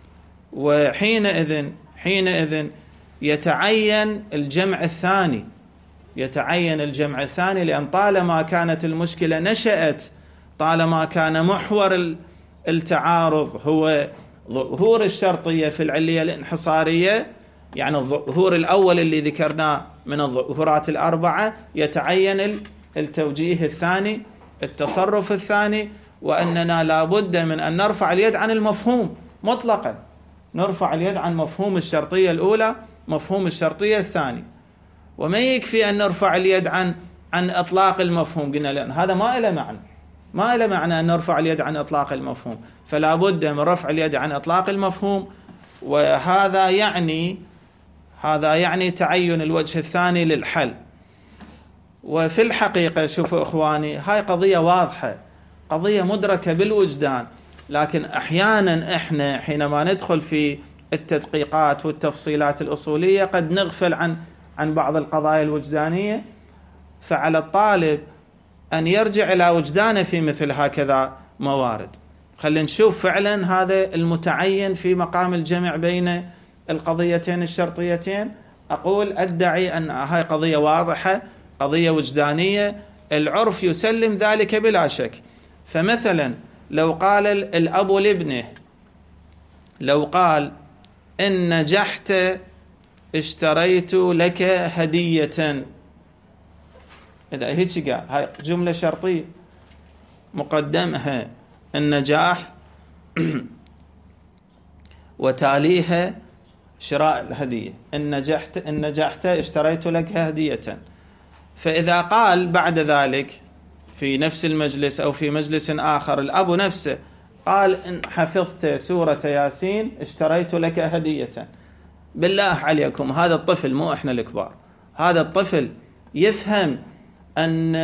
وحينئذ حينئذ يتعين الجمع الثاني يتعين الجمع الثاني لأن طالما كانت المشكلة نشأت، طالما كان محور التعارض هو ظهور الشرطية في العلية الانحصارية، يعني الظهور الأول اللي ذكرناه من الظهورات الأربعة، يتعين التوجيه الثاني، التصرف الثاني، وأننا لابد من أن نرفع اليد عن المفهوم مطلقا، نرفع اليد عن مفهوم الشرطية الأولى، مفهوم الشرطية الثاني. وما يكفي أن نرفع اليد عن عن إطلاق المفهوم، قلنا لأن هذا ما له معنى ما له معنى أن نرفع اليد عن إطلاق المفهوم، فلا بد من رفع اليد عن إطلاق المفهوم. وهذا يعني هذا يعني تعين الوجه الثاني للحل. وفي الحقيقة شوفوا إخواني، هاي قضية واضحة، قضية مدركة بالوجدان، لكن أحيانا إحنا حينما ندخل في التدقيقات والتفصيلات الأصولية قد نغفل عن عن بعض القضايا الوجدانية. فعلى الطالب أن يرجع إلى وجدانه في مثل هكذا موارد. خلينا نشوف فعلا هذا المتعين في مقام الجمع بين القضيتين الشرطيتين. أقول أدعي أن هاي قضية واضحة، قضية وجدانية، العرف يسلم ذلك بلا شك. فمثلا لو قال الأب لابنه، لو قال إن نجحت اشتريت لك هدية، إذا هيك قال هاي جملة شرطية مقدمها النجاح وتاليها شراء الهدية، إن نجحت إن نجحت اشتريت لك هدية. فإذا قال بعد ذلك في نفس المجلس أو في مجلس آخر الأب نفسه قال إن حفظت سورة ياسين اشتريت لك هدية، بالله عليكم هذا الطفل، مو إحنا الكبار، هذا الطفل يفهم أن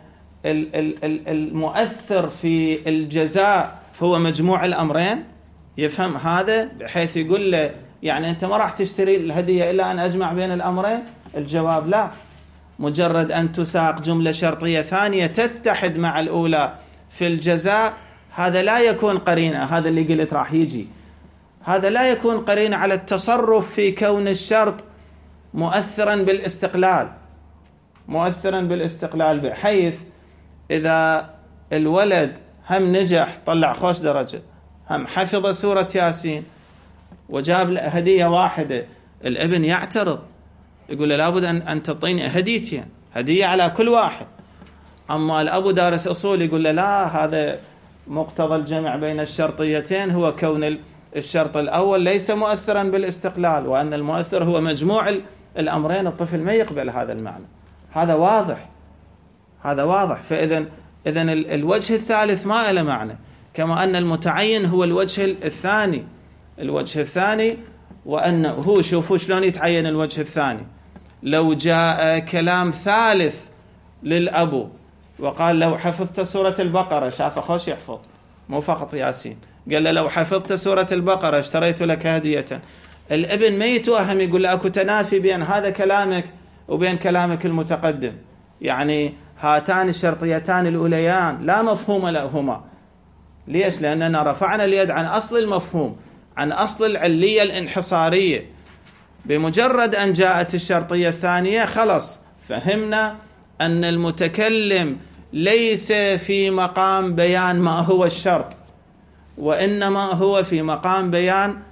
المؤثر في الجزاء هو مجموع الأمرين؟ يفهم هذا بحيث يقول له يعني أنت ما راح تشتري الهدية إلا أن أجمع بين الأمرين؟ الجواب لا. مجرد أن تساق جملة شرطية ثانية تتحد مع الأولى في الجزاء، هذا لا يكون قرينة، هذا اللي قلت راح يجي، هذا لا يكون قرينة على التصرف في كون الشرط مؤثرا بالاستقلال، مؤثرا بالاستقلال، بحيث إذا الولد هم نجح طلع خوش درجة، هم حفظ سورة ياسين وجاب هدية واحدة، الابن يعترض يقول له لابد أن أن تعطيني هديتين، هدية على كل واحد. أما الأبو دارس أصول يقول له لا، هذا مقتضى الجمع بين الشرطيتين هو كون الشرط الأول ليس مؤثرا بالاستقلال، وأن المؤثر هو مجموع الأمرين. الطفل ما يقبل هذا المعنى، هذا واضح، هذا واضح. فإذا إذن الوجه الثالث ما له معنى، كما أن المتعين هو الوجه الثاني، الوجه الثاني. وأنه هو شوفوا شلون يتعين الوجه الثاني. لو جاء كلام ثالث للأبو وقال لو حفظت سورة البقرة، شافه خوش يحفظ مو فقط ياسين، قال له لو حفظت سورة البقرة اشتريت لك هدية، الابن ما يتوهم يقول له اكو تنافي بين هذا كلامك وبين كلامك المتقدم، يعني هاتان الشرطيتان الأوليان لا مفهوم لهما. ليش؟ لأننا رفعنا اليد عن أصل المفهوم، عن أصل العلية الانحصارية. بمجرد أن جاءت الشرطية الثانية خلص فهمنا أن المتكلم ليس في مقام بيان ما هو الشرط، وإنما هو في مقام بيان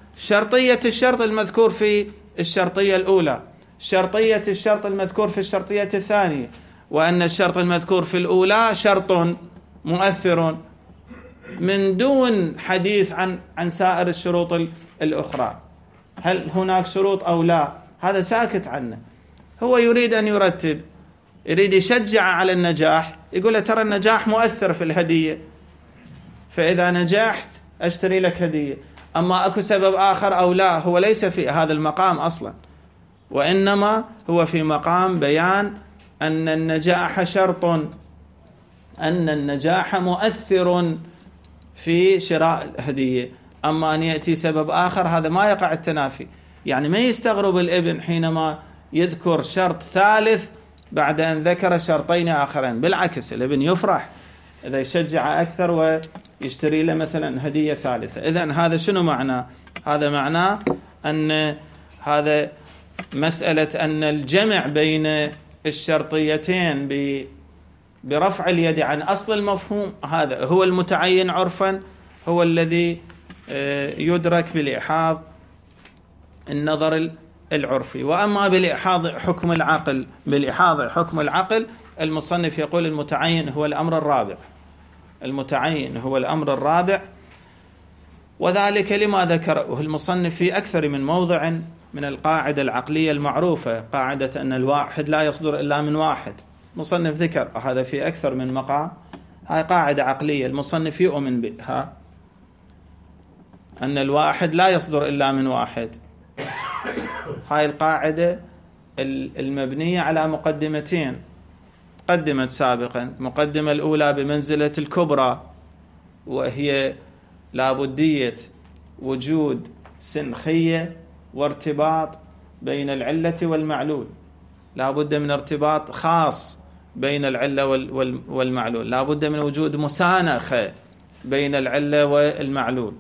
شرطية الشرط المذكور في الشرطية الأولى، شرطية الشرط المذكور في الشرطية الثانية، وأن الشرط المذكور في الأولى شرط مؤثر من دون حديث عن عن سائر الشروط الأخرى. هل هناك شروط أو لا؟ هذا ساكت عنه. هو يريد أن يرتب، يريد يشجع على النجاح، يقول ترى النجاح مؤثر في الهدية، فإذا نجحت أشتري لك هدية. أما أكو سبب آخر أو لا، هو ليس في هذا المقام أصلا، وإنما هو في مقام بيان أن النجاح شرط، أن النجاح مؤثر في شراء الهدية. أما أن يأتي سبب آخر هذا ما يقع التنافي. يعني ما يستغرب الابن حينما يذكر شرط ثالث بعد أن ذكر شرطين آخرين، بالعكس الابن يفرح إذا يشجع أكثر ويشتري له مثلا هدية ثالثة. إذن هذا شنو معناه؟ هذا معناه أن هذا مسألة أن الجمع بين الشرطيتين برفع اليد عن أصل المفهوم هذا هو المتعين عرفا، هو الذي يدرك بالإحاظ النظر العرفي. وأما بالإحاظ حكم العقل، بالإحاظ حكم العقل المصنف يقول المتعين هو الأمر الرابع، المتعين هو الأمر الرابع. وذلك لما ذكره المصنف في أكثر من موضع من القاعدة العقلية المعروفة، قاعدة أن الواحد لا يصدر إلا من واحد. مصنف ذكر هذا في أكثر من مقام، هاي قاعدة عقلية المصنف يؤمن بها، أن الواحد لا يصدر إلا من واحد. هاي القاعدة المبنية على مقدمتين قدمت سابقا. المقدمة الأولى بمنزلة الكبرى، وهي لابدية وجود سنخية وارتباط بين العلة والمعلول، لا بد من ارتباط خاص بين العلة والمعلول، لا بد من وجود مسانخة بين العلة والمعلول،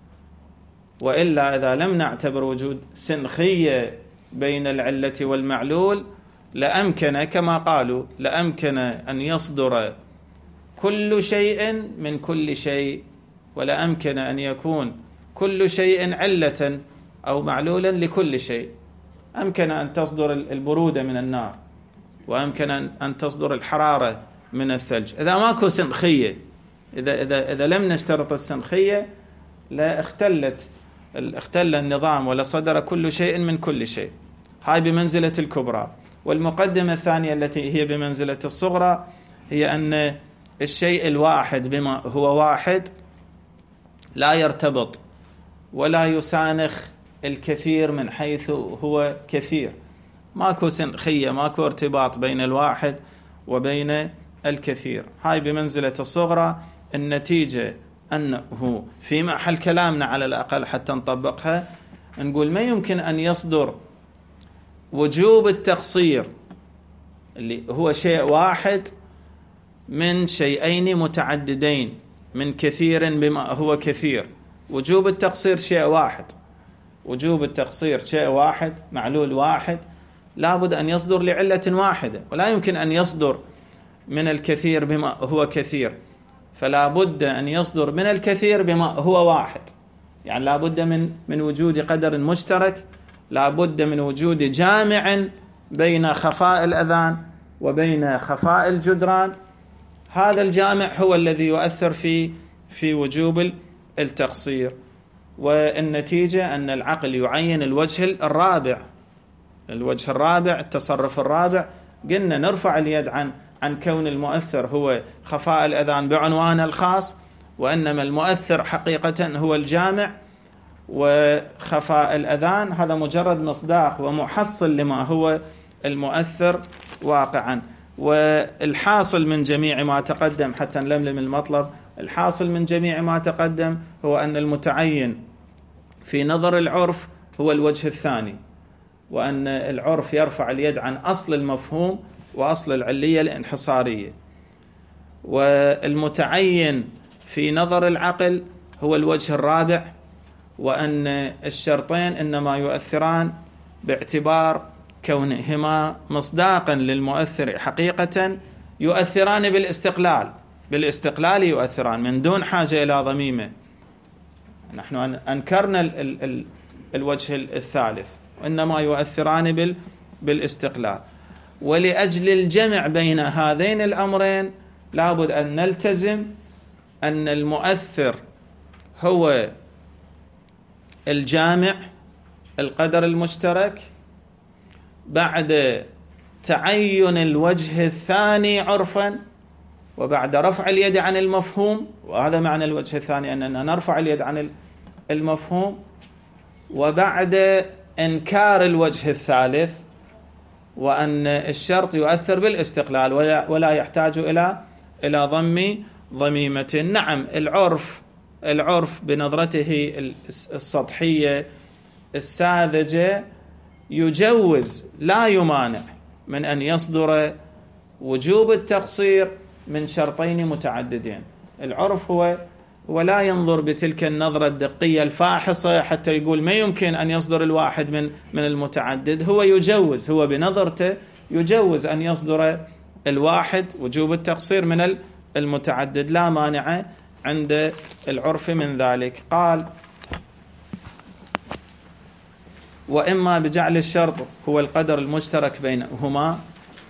وإلا إذا لم نعتبر وجود سنخية بين العلة والمعلول لأمكن كما قالوا لأمكن أن يصدر كل شيء من كل شيء، ولا أمكن أن يكون كل شيء علة أو معلولا لكل شيء. أمكن أن تصدر البرودة من النار، وأمكن أن تصدر الحرارة من الثلج. إذا ماكو سنخية، إذا إذا إذا لم نشترط السنخية لا اختلت اختل النظام ولا صدر كل شيء من كل شيء. هاي بمنزلة الكبرى. والمقدمة الثانية التي هي بمنزلة الصغرى هي أن الشيء الواحد بما هو واحد لا يرتبط ولا يسانخ الكثير من حيث هو كثير. ماكو سنخية، ماكو ارتباط بين الواحد وبين الكثير. هاي بمنزلة الصغرى. النتيجة أنه في محل كلامنا على الأقل حتى نطبقها، نقول ما يمكن أن يصدر وجوب التقصير اللي هو شيء واحد من شيئين متعددين من كثير بما هو كثير. وجوب التقصير شيء واحد، وجوب التقصير شيء واحد، معلول واحد، لابد أن يصدر لعلة واحدة، ولا يمكن أن يصدر من الكثير بما هو كثير. فلا بد أن يصدر من الكثير بما هو واحد، يعني لا بد من من وجود قدر مشترك، لا بد من وجود جامع بين خفاء الأذان وبين خفاء الجدران. هذا الجامع هو الذي يؤثر في في وجوب التقصير. والنتيجة أن العقل يعين الوجه الرابع، الوجه الرابع، التصرف الرابع. قلنا نرفع اليد عن عن كون المؤثر هو خفاء الأذان بعنوانه الخاص، وإنما المؤثر حقيقة هو الجامع، وخفاء الأذان هذا مجرد مصداق ومحصل لما هو المؤثر واقعا. والحاصل من جميع ما تقدم حتى نلملم المطلب، الحاصل من جميع ما تقدم هو أن المتعين في نظر العرف هو الوجه الثاني، وأن العرف يرفع اليد عن أصل المفهوم وأصل العلية الانحصارية. والمتعين في نظر العقل هو الوجه الرابع، وأن الشرطين إنما يؤثران باعتبار كونهما مصداقا للمؤثر حقيقة، يؤثران بالاستقلال، بالاستقلال يؤثران من دون حاجة إلى ضميمة. نحن أنكرنا الوجه الثالث، وإنما يؤثران بال بالاستقلال. ولأجل الجمع بين هذين الأمرين لابد أن نلتزم أن المؤثر هو الجامع القدر المشترك بعد تعين الوجه الثاني عرفا وبعد رفع اليد عن المفهوم، وهذا معنى الوجه الثاني أننا نرفع اليد عن المفهوم، وبعد إنكار الوجه الثالث وأن الشرط يؤثر بالاستقلال ولا يحتاج إلى إلى ضم ضميمة. نعم العرف العرف بنظرته السطحية الساذجة يجوز لا يمانع من أن يصدر وجوب التقصير من شرطين متعددين. العرف هو ولا ينظر بتلك النظرة الدقية الفاحصة حتى يقول ما يمكن أن يصدر الواحد من من المتعدد، هو يجوز، هو بنظرته يجوز أن يصدر الواحد وجوب التقصير من المتعدد، لا مانع عند العرف من ذلك. قال وإما بجعل الشرط هو القدر المشترك بينهما،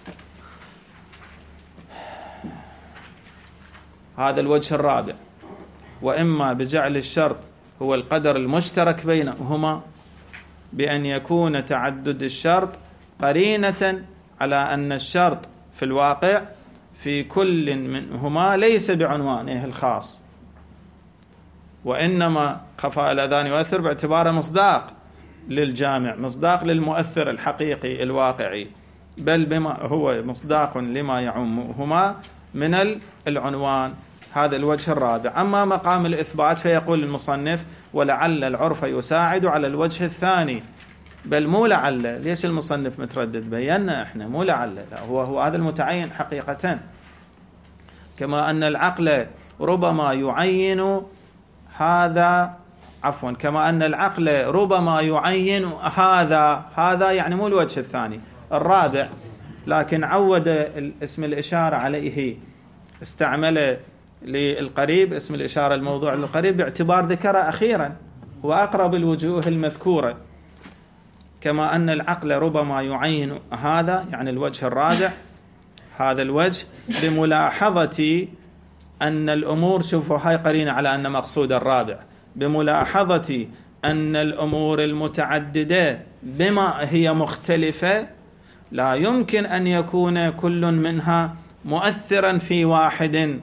هذا الوجه الرابع، وإما بجعل الشرط هو القدر المشترك بينهما بأن يكون تعدد الشرط قرينة على أن الشرط في الواقع في كل منهما ليس بعنوانه الخاص، وإنما خفاء الأذان يؤثر باعتباره مصداق للجامع، مصداق للمؤثر الحقيقي الواقعي، بل بما هو مصداق لما يعمهما من العنوان. هذا الوجه الرابع. أما مقام الإثبات فيقول المصنف ولعل العرف يساعد على الوجه الثاني، بل مو لعل. ليش المصنف متردد؟ بينا احنا مو لعل، لا هو هو هذا المتعين حقيقة. كما أن العقل ربما يعين هذا عفوا كما أن العقل ربما يعين هذا هذا يعني مو الوجه الثاني الرابع، لكن عود اسم الإشارة عليه، استعمل للقريب اسم الإشارة الموضوع للقريب باعتبار ذكر أخيرا وأقرب الوجوه المذكورة. كما أن العقل ربما يعين هذا يعني الوجه الرابع، هذا الوجه بملاحظة أن الأمور، شوفوا هاي قرينة على أن مقصود الرابع، بملاحظة أن الأمور المتعددة بما هي مختلفة لا يمكن أن يكون كل منها مؤثرا في واحد.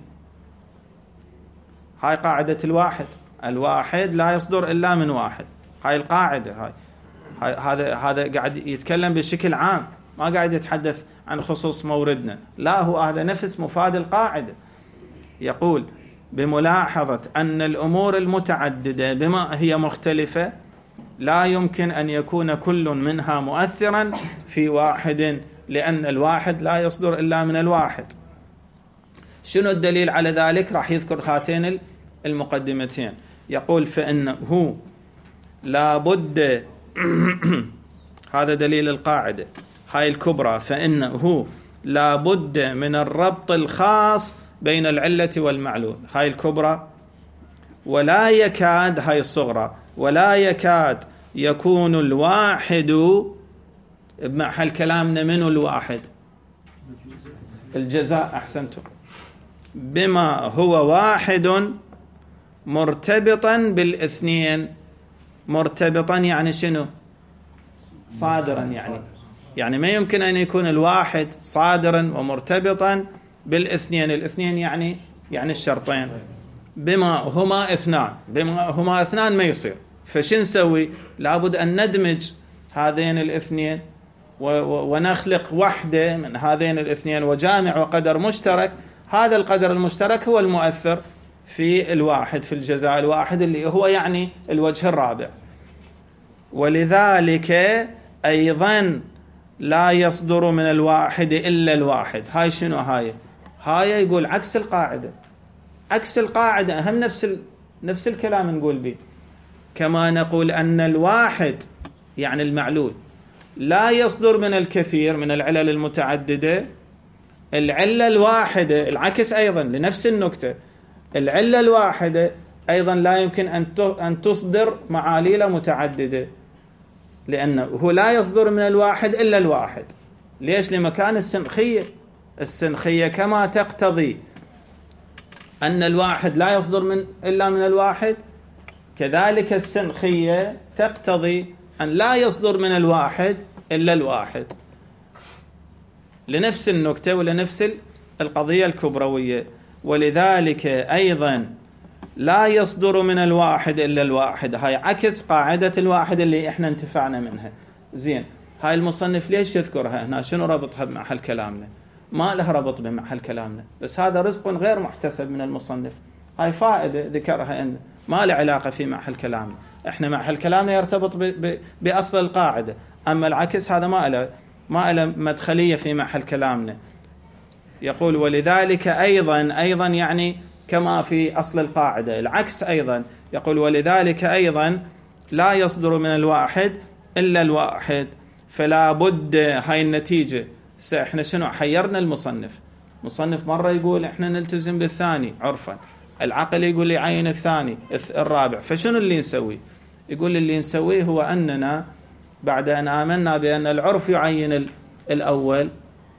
هاي قاعدة الواحد، الواحد لا يصدر إلا من واحد، هاي القاعدة. هاي, هاي هذا هذا قاعد يتكلم بشكل عام، ما قاعد يتحدث عن خصوص موردنا، لا هو هذا نفس مفاد القاعدة. يقول بملاحظة أن الأمور المتعددة بما هي مختلفة لا يمكن أن يكون كل منها مؤثرا في واحد، لأن الواحد لا يصدر إلا من الواحد. شنو الدليل على ذلك؟ راح يذكر هاتين المقدمتين. يقول فإنه لا بد هذا دليل القاعدة هاي الكبرى، فإنه لا بد من الربط الخاص بين العلة والمعلول، هاي الكبرى، ولا يكاد هاي الصغرى، ولا يكاد يكون الواحد بمحل كلامنا منه الواحد الجزاء، أحسنتم، بما هو واحد مرتبطا بالاثنين. مرتبطا يعني شنو؟ صادرا، يعني يعني ما يمكن أن يكون الواحد صادرا ومرتبطا بالاثنين. الاثنين يعني يعني الشرطين، بما هما اثنان، بما هما اثنان ما يصير. فشن نسوي؟ لابد أن ندمج هذين الاثنين ونخلق وحدة من هذين الاثنين وجامع وقدر مشترك. هذا القدر المشترك هو المؤثر في الواحد، في الجزاء الواحد اللي هو يعني الوجه الرابع. ولذلك أيضا لا يصدر من الواحد إلا الواحد. هاي شنو هاي؟ هاي يقول عكس القاعدة، عكس القاعدة، أهم نفس ال... نفس الكلام نقول به. كما نقول أن الواحد يعني المعلول لا يصدر من الكثير من العلل المتعددة، العلة الواحدة العكس أيضا لنفس النكتة، العلة الواحدة أيضا لا يمكن أن تصدر معاليل متعددة. لأنه هو لا يصدر من الواحد إلا الواحد. ليش؟ لمكان السنخية. السنخية كما تقتضي أن الواحد لا يصدر من إلا من الواحد، كذلك السنخية تقتضي أن لا يصدر من الواحد إلا الواحد، لنفس النكتة ولنفس القضية الكبروية. ولذلك أيضا لا يصدر من الواحد إلا الواحد، هاي عكس قاعدة الواحد اللي إحنا انتفعنا منها. زين، هاي المصنف ليش يذكرها هنا؟ شنو ربطها بمحل كلامنا؟ ما لها ربط بمحل كلامنا، بس هذا رزق غير محتسب من المصنف. هاي فائدة ذكرها إن ما له علاقة في محل كلامنا. إحنا محل كلامنا يرتبط ب ب بأصل القاعدة، أما العكس هذا ما له ما له مدخلية في محل كلامنا. يقول ولذلك أيضا، أيضا يعني كما في أصل القاعدة، العكس أيضا. يقول ولذلك أيضا لا يصدر من الواحد إلا الواحد، فلا بد. هاي النتيجة. احنا شنو حيرنا المصنف؟ مصنف مرة يقول احنا نلتزم بالثاني عرفا، العقل يقول يعين الثاني الرابع، فشنو اللي نسوي؟ يقول اللي نسويه هو أننا بعد أن آمنا بأن العرف يعين الأول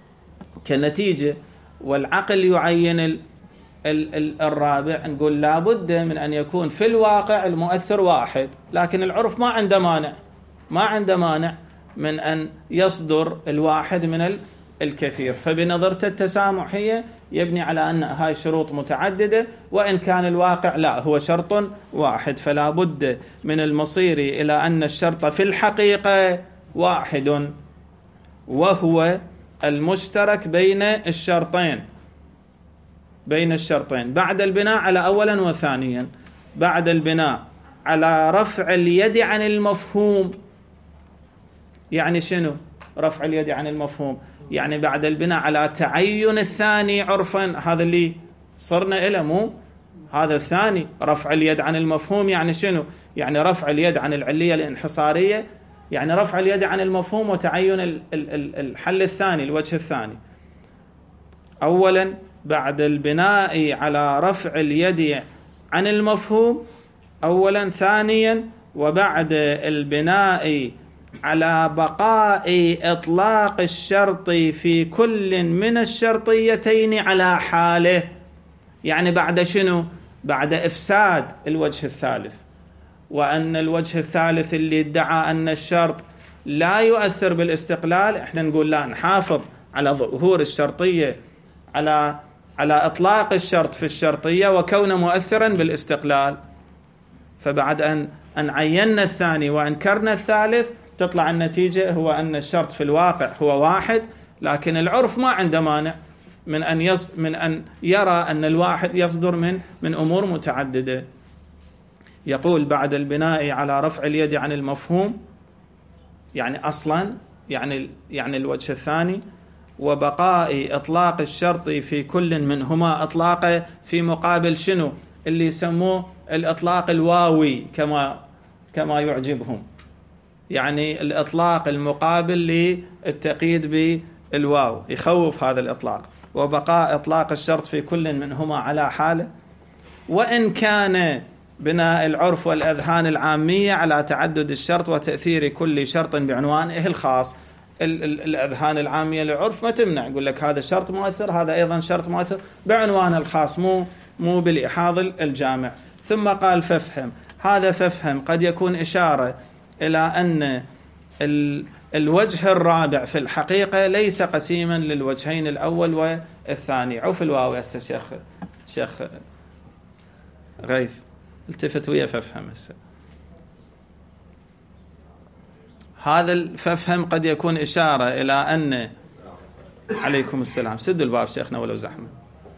كنتيجة والعقل يعين ال ال الرابع، نقول لابد من أن يكون في الواقع المؤثر واحد، لكن العرف ما عنده مانع ما عنده مانع من أن يصدر الواحد من الكثير. فبنظرته التسامحية يبني على أن هاي شروط متعددة، وإن كان الواقع لا هو شرط واحد، فلا بد من المصير إلى أن الشرط في الحقيقة واحد، وهو المشترك بين الشرطين بين الشرطين بعد البناء على أولا وثانيا. بعد البناء على رفع اليد عن المفهوم. يعني شنو رفع اليد عن المفهوم؟ يعني بعد البناء على تعين الثاني عرفا، هذا اللي صرنا إلى مو هذا الثاني رفع اليد عن المفهوم. يعني شنو؟ يعني رفع اليد عن العلية الانحصارية، يعني رفع اليد عن المفهوم وتعين الحل الثاني الوجه الثاني. أولا بعد البناء على رفع اليد عن المفهوم أولا، ثانيا وبعد البناء على بقاء إطلاق الشرط في كل من الشرطيتين على حاله. يعني بعد شنو؟ بعد إفساد الوجه الثالث، وأن الوجه الثالث اللي ادعى أن الشرط لا يؤثر بالاستقلال، احنا نقول لا، نحافظ على ظهور الشرطية، على على إطلاق الشرط في الشرطية وكونه مؤثرا بالاستقلال. فبعد أن أن عينا الثاني وأنكرنا الثالث، تطلع النتيجة هو أن الشرط في الواقع هو واحد، لكن العرف ما عنده مانع من أن يص من أن يرى أن الواحد يصدر من من أمور متعددة. يقول بعد البناء على رفع اليد عن المفهوم، يعني أصلا يعني يعني الوجه الثاني، وبقاء إطلاق الشرط في كل منهما. إطلاقه في مقابل شنو؟ اللي يسموه الإطلاق الواوي كما كما يعجبهم، يعني الإطلاق المقابل للتقييد بالواو، يخوف هذا الإطلاق. وبقاء إطلاق الشرط في كل منهما على حاله، وإن كان بناء العرف والأذهان العامية على تعدد الشرط وتأثير كل شرط بعنوانه الخاص. الأذهان العامية للعرف ما تمنع، يقول لك هذا شرط مؤثر، هذا أيضا شرط مؤثر بعنوان الخاص، مو مو بالإحاض الجامع. ثم قال فافهم. هذا فافهم قد يكون إشارة إلى أن الوجه الرابع في الحقيقة ليس قسيما للوجهين الأول والثاني. عوف الواو يا شيخ شيخ غيث، التفت ويا فافهم هسه. هذا الففهم قد يكون إشارة إلى أن عليكم السلام، سدوا الباب شيخنا ولو زحمة.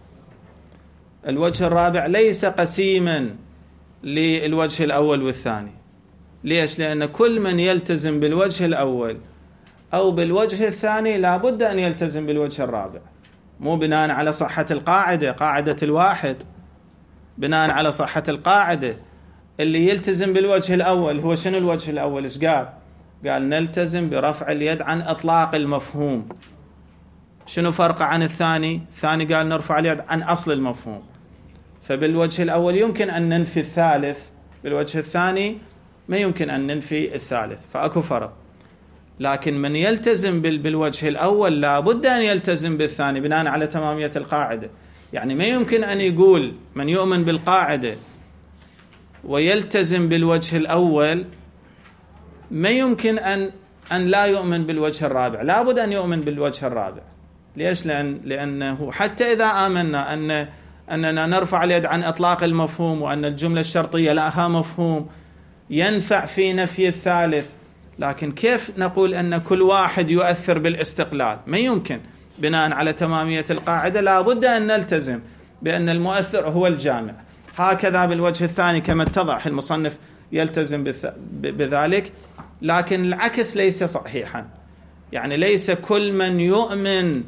الوجه الرابع ليس قسيما للوجه الأول والثاني. ليش؟ لأن كل من يلتزم بالوجه الأول أو بالوجه الثاني لابد أن يلتزم بالوجه الرابع، مو بناء على صحة القاعدة، قاعدة الواحد، بناء على صحة القاعدة. اللي يلتزم بالوجه الأول هو شنو الوجه الأول؟ إيش قال؟ قال نلتزم برفع اليد عن إطلاق المفهوم. شنو فرقه عن الثاني؟ الثاني قال نرفع اليد عن أصل المفهوم. فبالوجه الأول يمكن أن ننفي الثالث، بالوجه الثاني ما يمكن أن ننفي الثالث، فأكو فرق. لكن من يلتزم بالوجه الأول لا بد أن يلتزم بالثاني بناء على تمامية القاعدة. يعني ما يمكن أن يقول من يؤمن بالقاعدة ويلتزم بالوجه الأول ما يمكن أن أن لا يؤمن بالوجه الرابع، لا بد أن يؤمن بالوجه الرابع. ليش؟ لأن لأنه حتى إذا آمنا أن أننا نرفع اليد عن إطلاق المفهوم وأن الجملة الشرطية لها مفهوم ينفع في نفي الثالث، لكن كيف نقول أن كل واحد يؤثر بالاستقلال؟ ما يمكن. بناء على تمامية القاعدة لا بد أن نلتزم بأن المؤثر هو الجامع. هكذا بالوجه الثاني كما اتضح المصنف يلتزم بذلك، لكن العكس ليس صحيحا. يعني ليس كل من يؤمن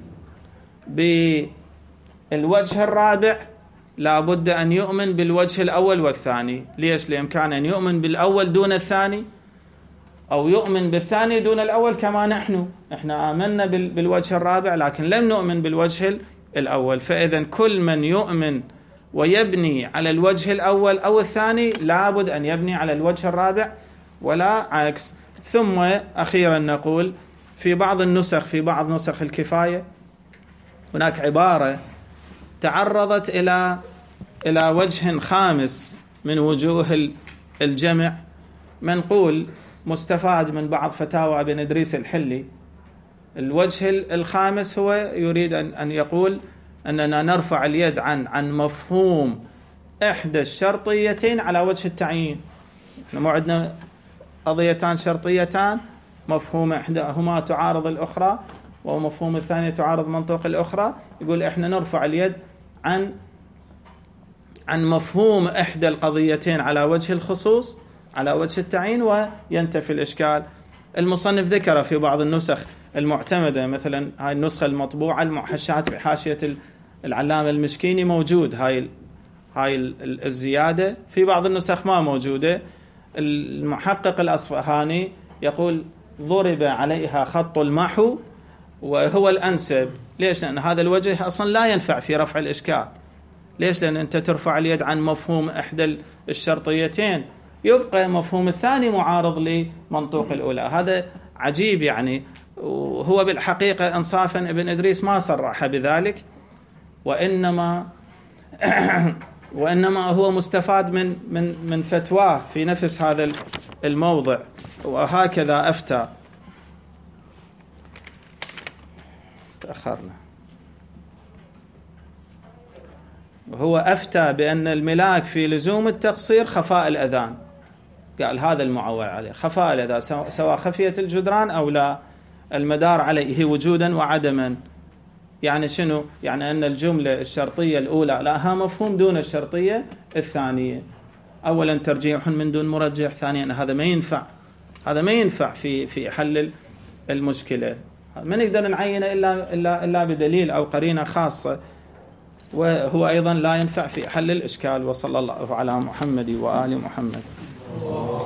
بالوجه الرابع لا بد أن يؤمن بالوجه الأول والثاني. ليش؟ لإمكان أن يؤمن بالأول دون الثاني، أو يؤمن بالثاني دون الأول كما نحن إحنا آمنا بالوجه الرابع لكن لم نؤمن بالوجه الأول. فإذا كل من يؤمن ويبني على الوجه الأول أو الثاني لابد أن يبني على الوجه الرابع ولا عكس. ثم أخيرا نقول في بعض النسخ في بعض نسخ الكفاية هناك عبارة تعرضت إلى إلى وجه خامس من وجوه الجمع، منقول مستفاد من بعض فتاوى ابن إدريس الحلي. الوجه الخامس هو يريد أن يقول أننا نرفع اليد عن عن مفهوم إحدى الشرطيتين على وجه التعيين. احنا مو عندنا قضيتان شرطيتان، مفهوم إحداهما تعارض الأخرى ومفهوم الثانية تعارض منطوق الأخرى. يقول إحنا نرفع اليد عن عن مفهوم إحدى القضيتين على وجه الخصوص على وجه التعيين وينتفي الإشكال. المصنف ذكر في بعض النسخ المعتمدة، مثلا هاي النسخة المطبوعة المحشات بحاشية العلامة المشكيني موجود هاي هاي الزيادة، في بعض النسخ ما موجودة. المحقق الأصفهاني يقول ضرب عليها خط المحو وهو الأنسب. ليش؟ لأن هذا الوجه أصلا لا ينفع في رفع الإشكال. ليش؟ لأن أنت ترفع اليد عن مفهوم إحدى الشرطيتين يبقى مفهوم الثاني معارض لمنطوق الأولى. هذا عجيب يعني. وهو بالحقيقة إنصافا ابن إدريس ما صرح بذلك، وإنما وإنما هو مستفاد من من من فتواه في نفس هذا الموضع، وهكذا أفتى. تأخرنا. وهو أفتى بأن الملاك في لزوم التقصير خفاء الأذان. قال هذا المعول عليه خفاء الأذان، سواء خفية الجدران أو لا، المدار عليه وجودا وعدما. يعني شنو؟ يعني أن الجملة الشرطية الأولى لها مفهوم دون الشرطية الثانية. أولا ترجيح من دون مرجح، ثانيا هذا ما ينفع، هذا ما ينفع في في حل المشكلة. ما نقدر نعينه إلا إلا إلا بدليل أو قرينة خاصة، وهو أيضا لا ينفع في حل الإشكال. وصلى الله على محمد وآل محمد.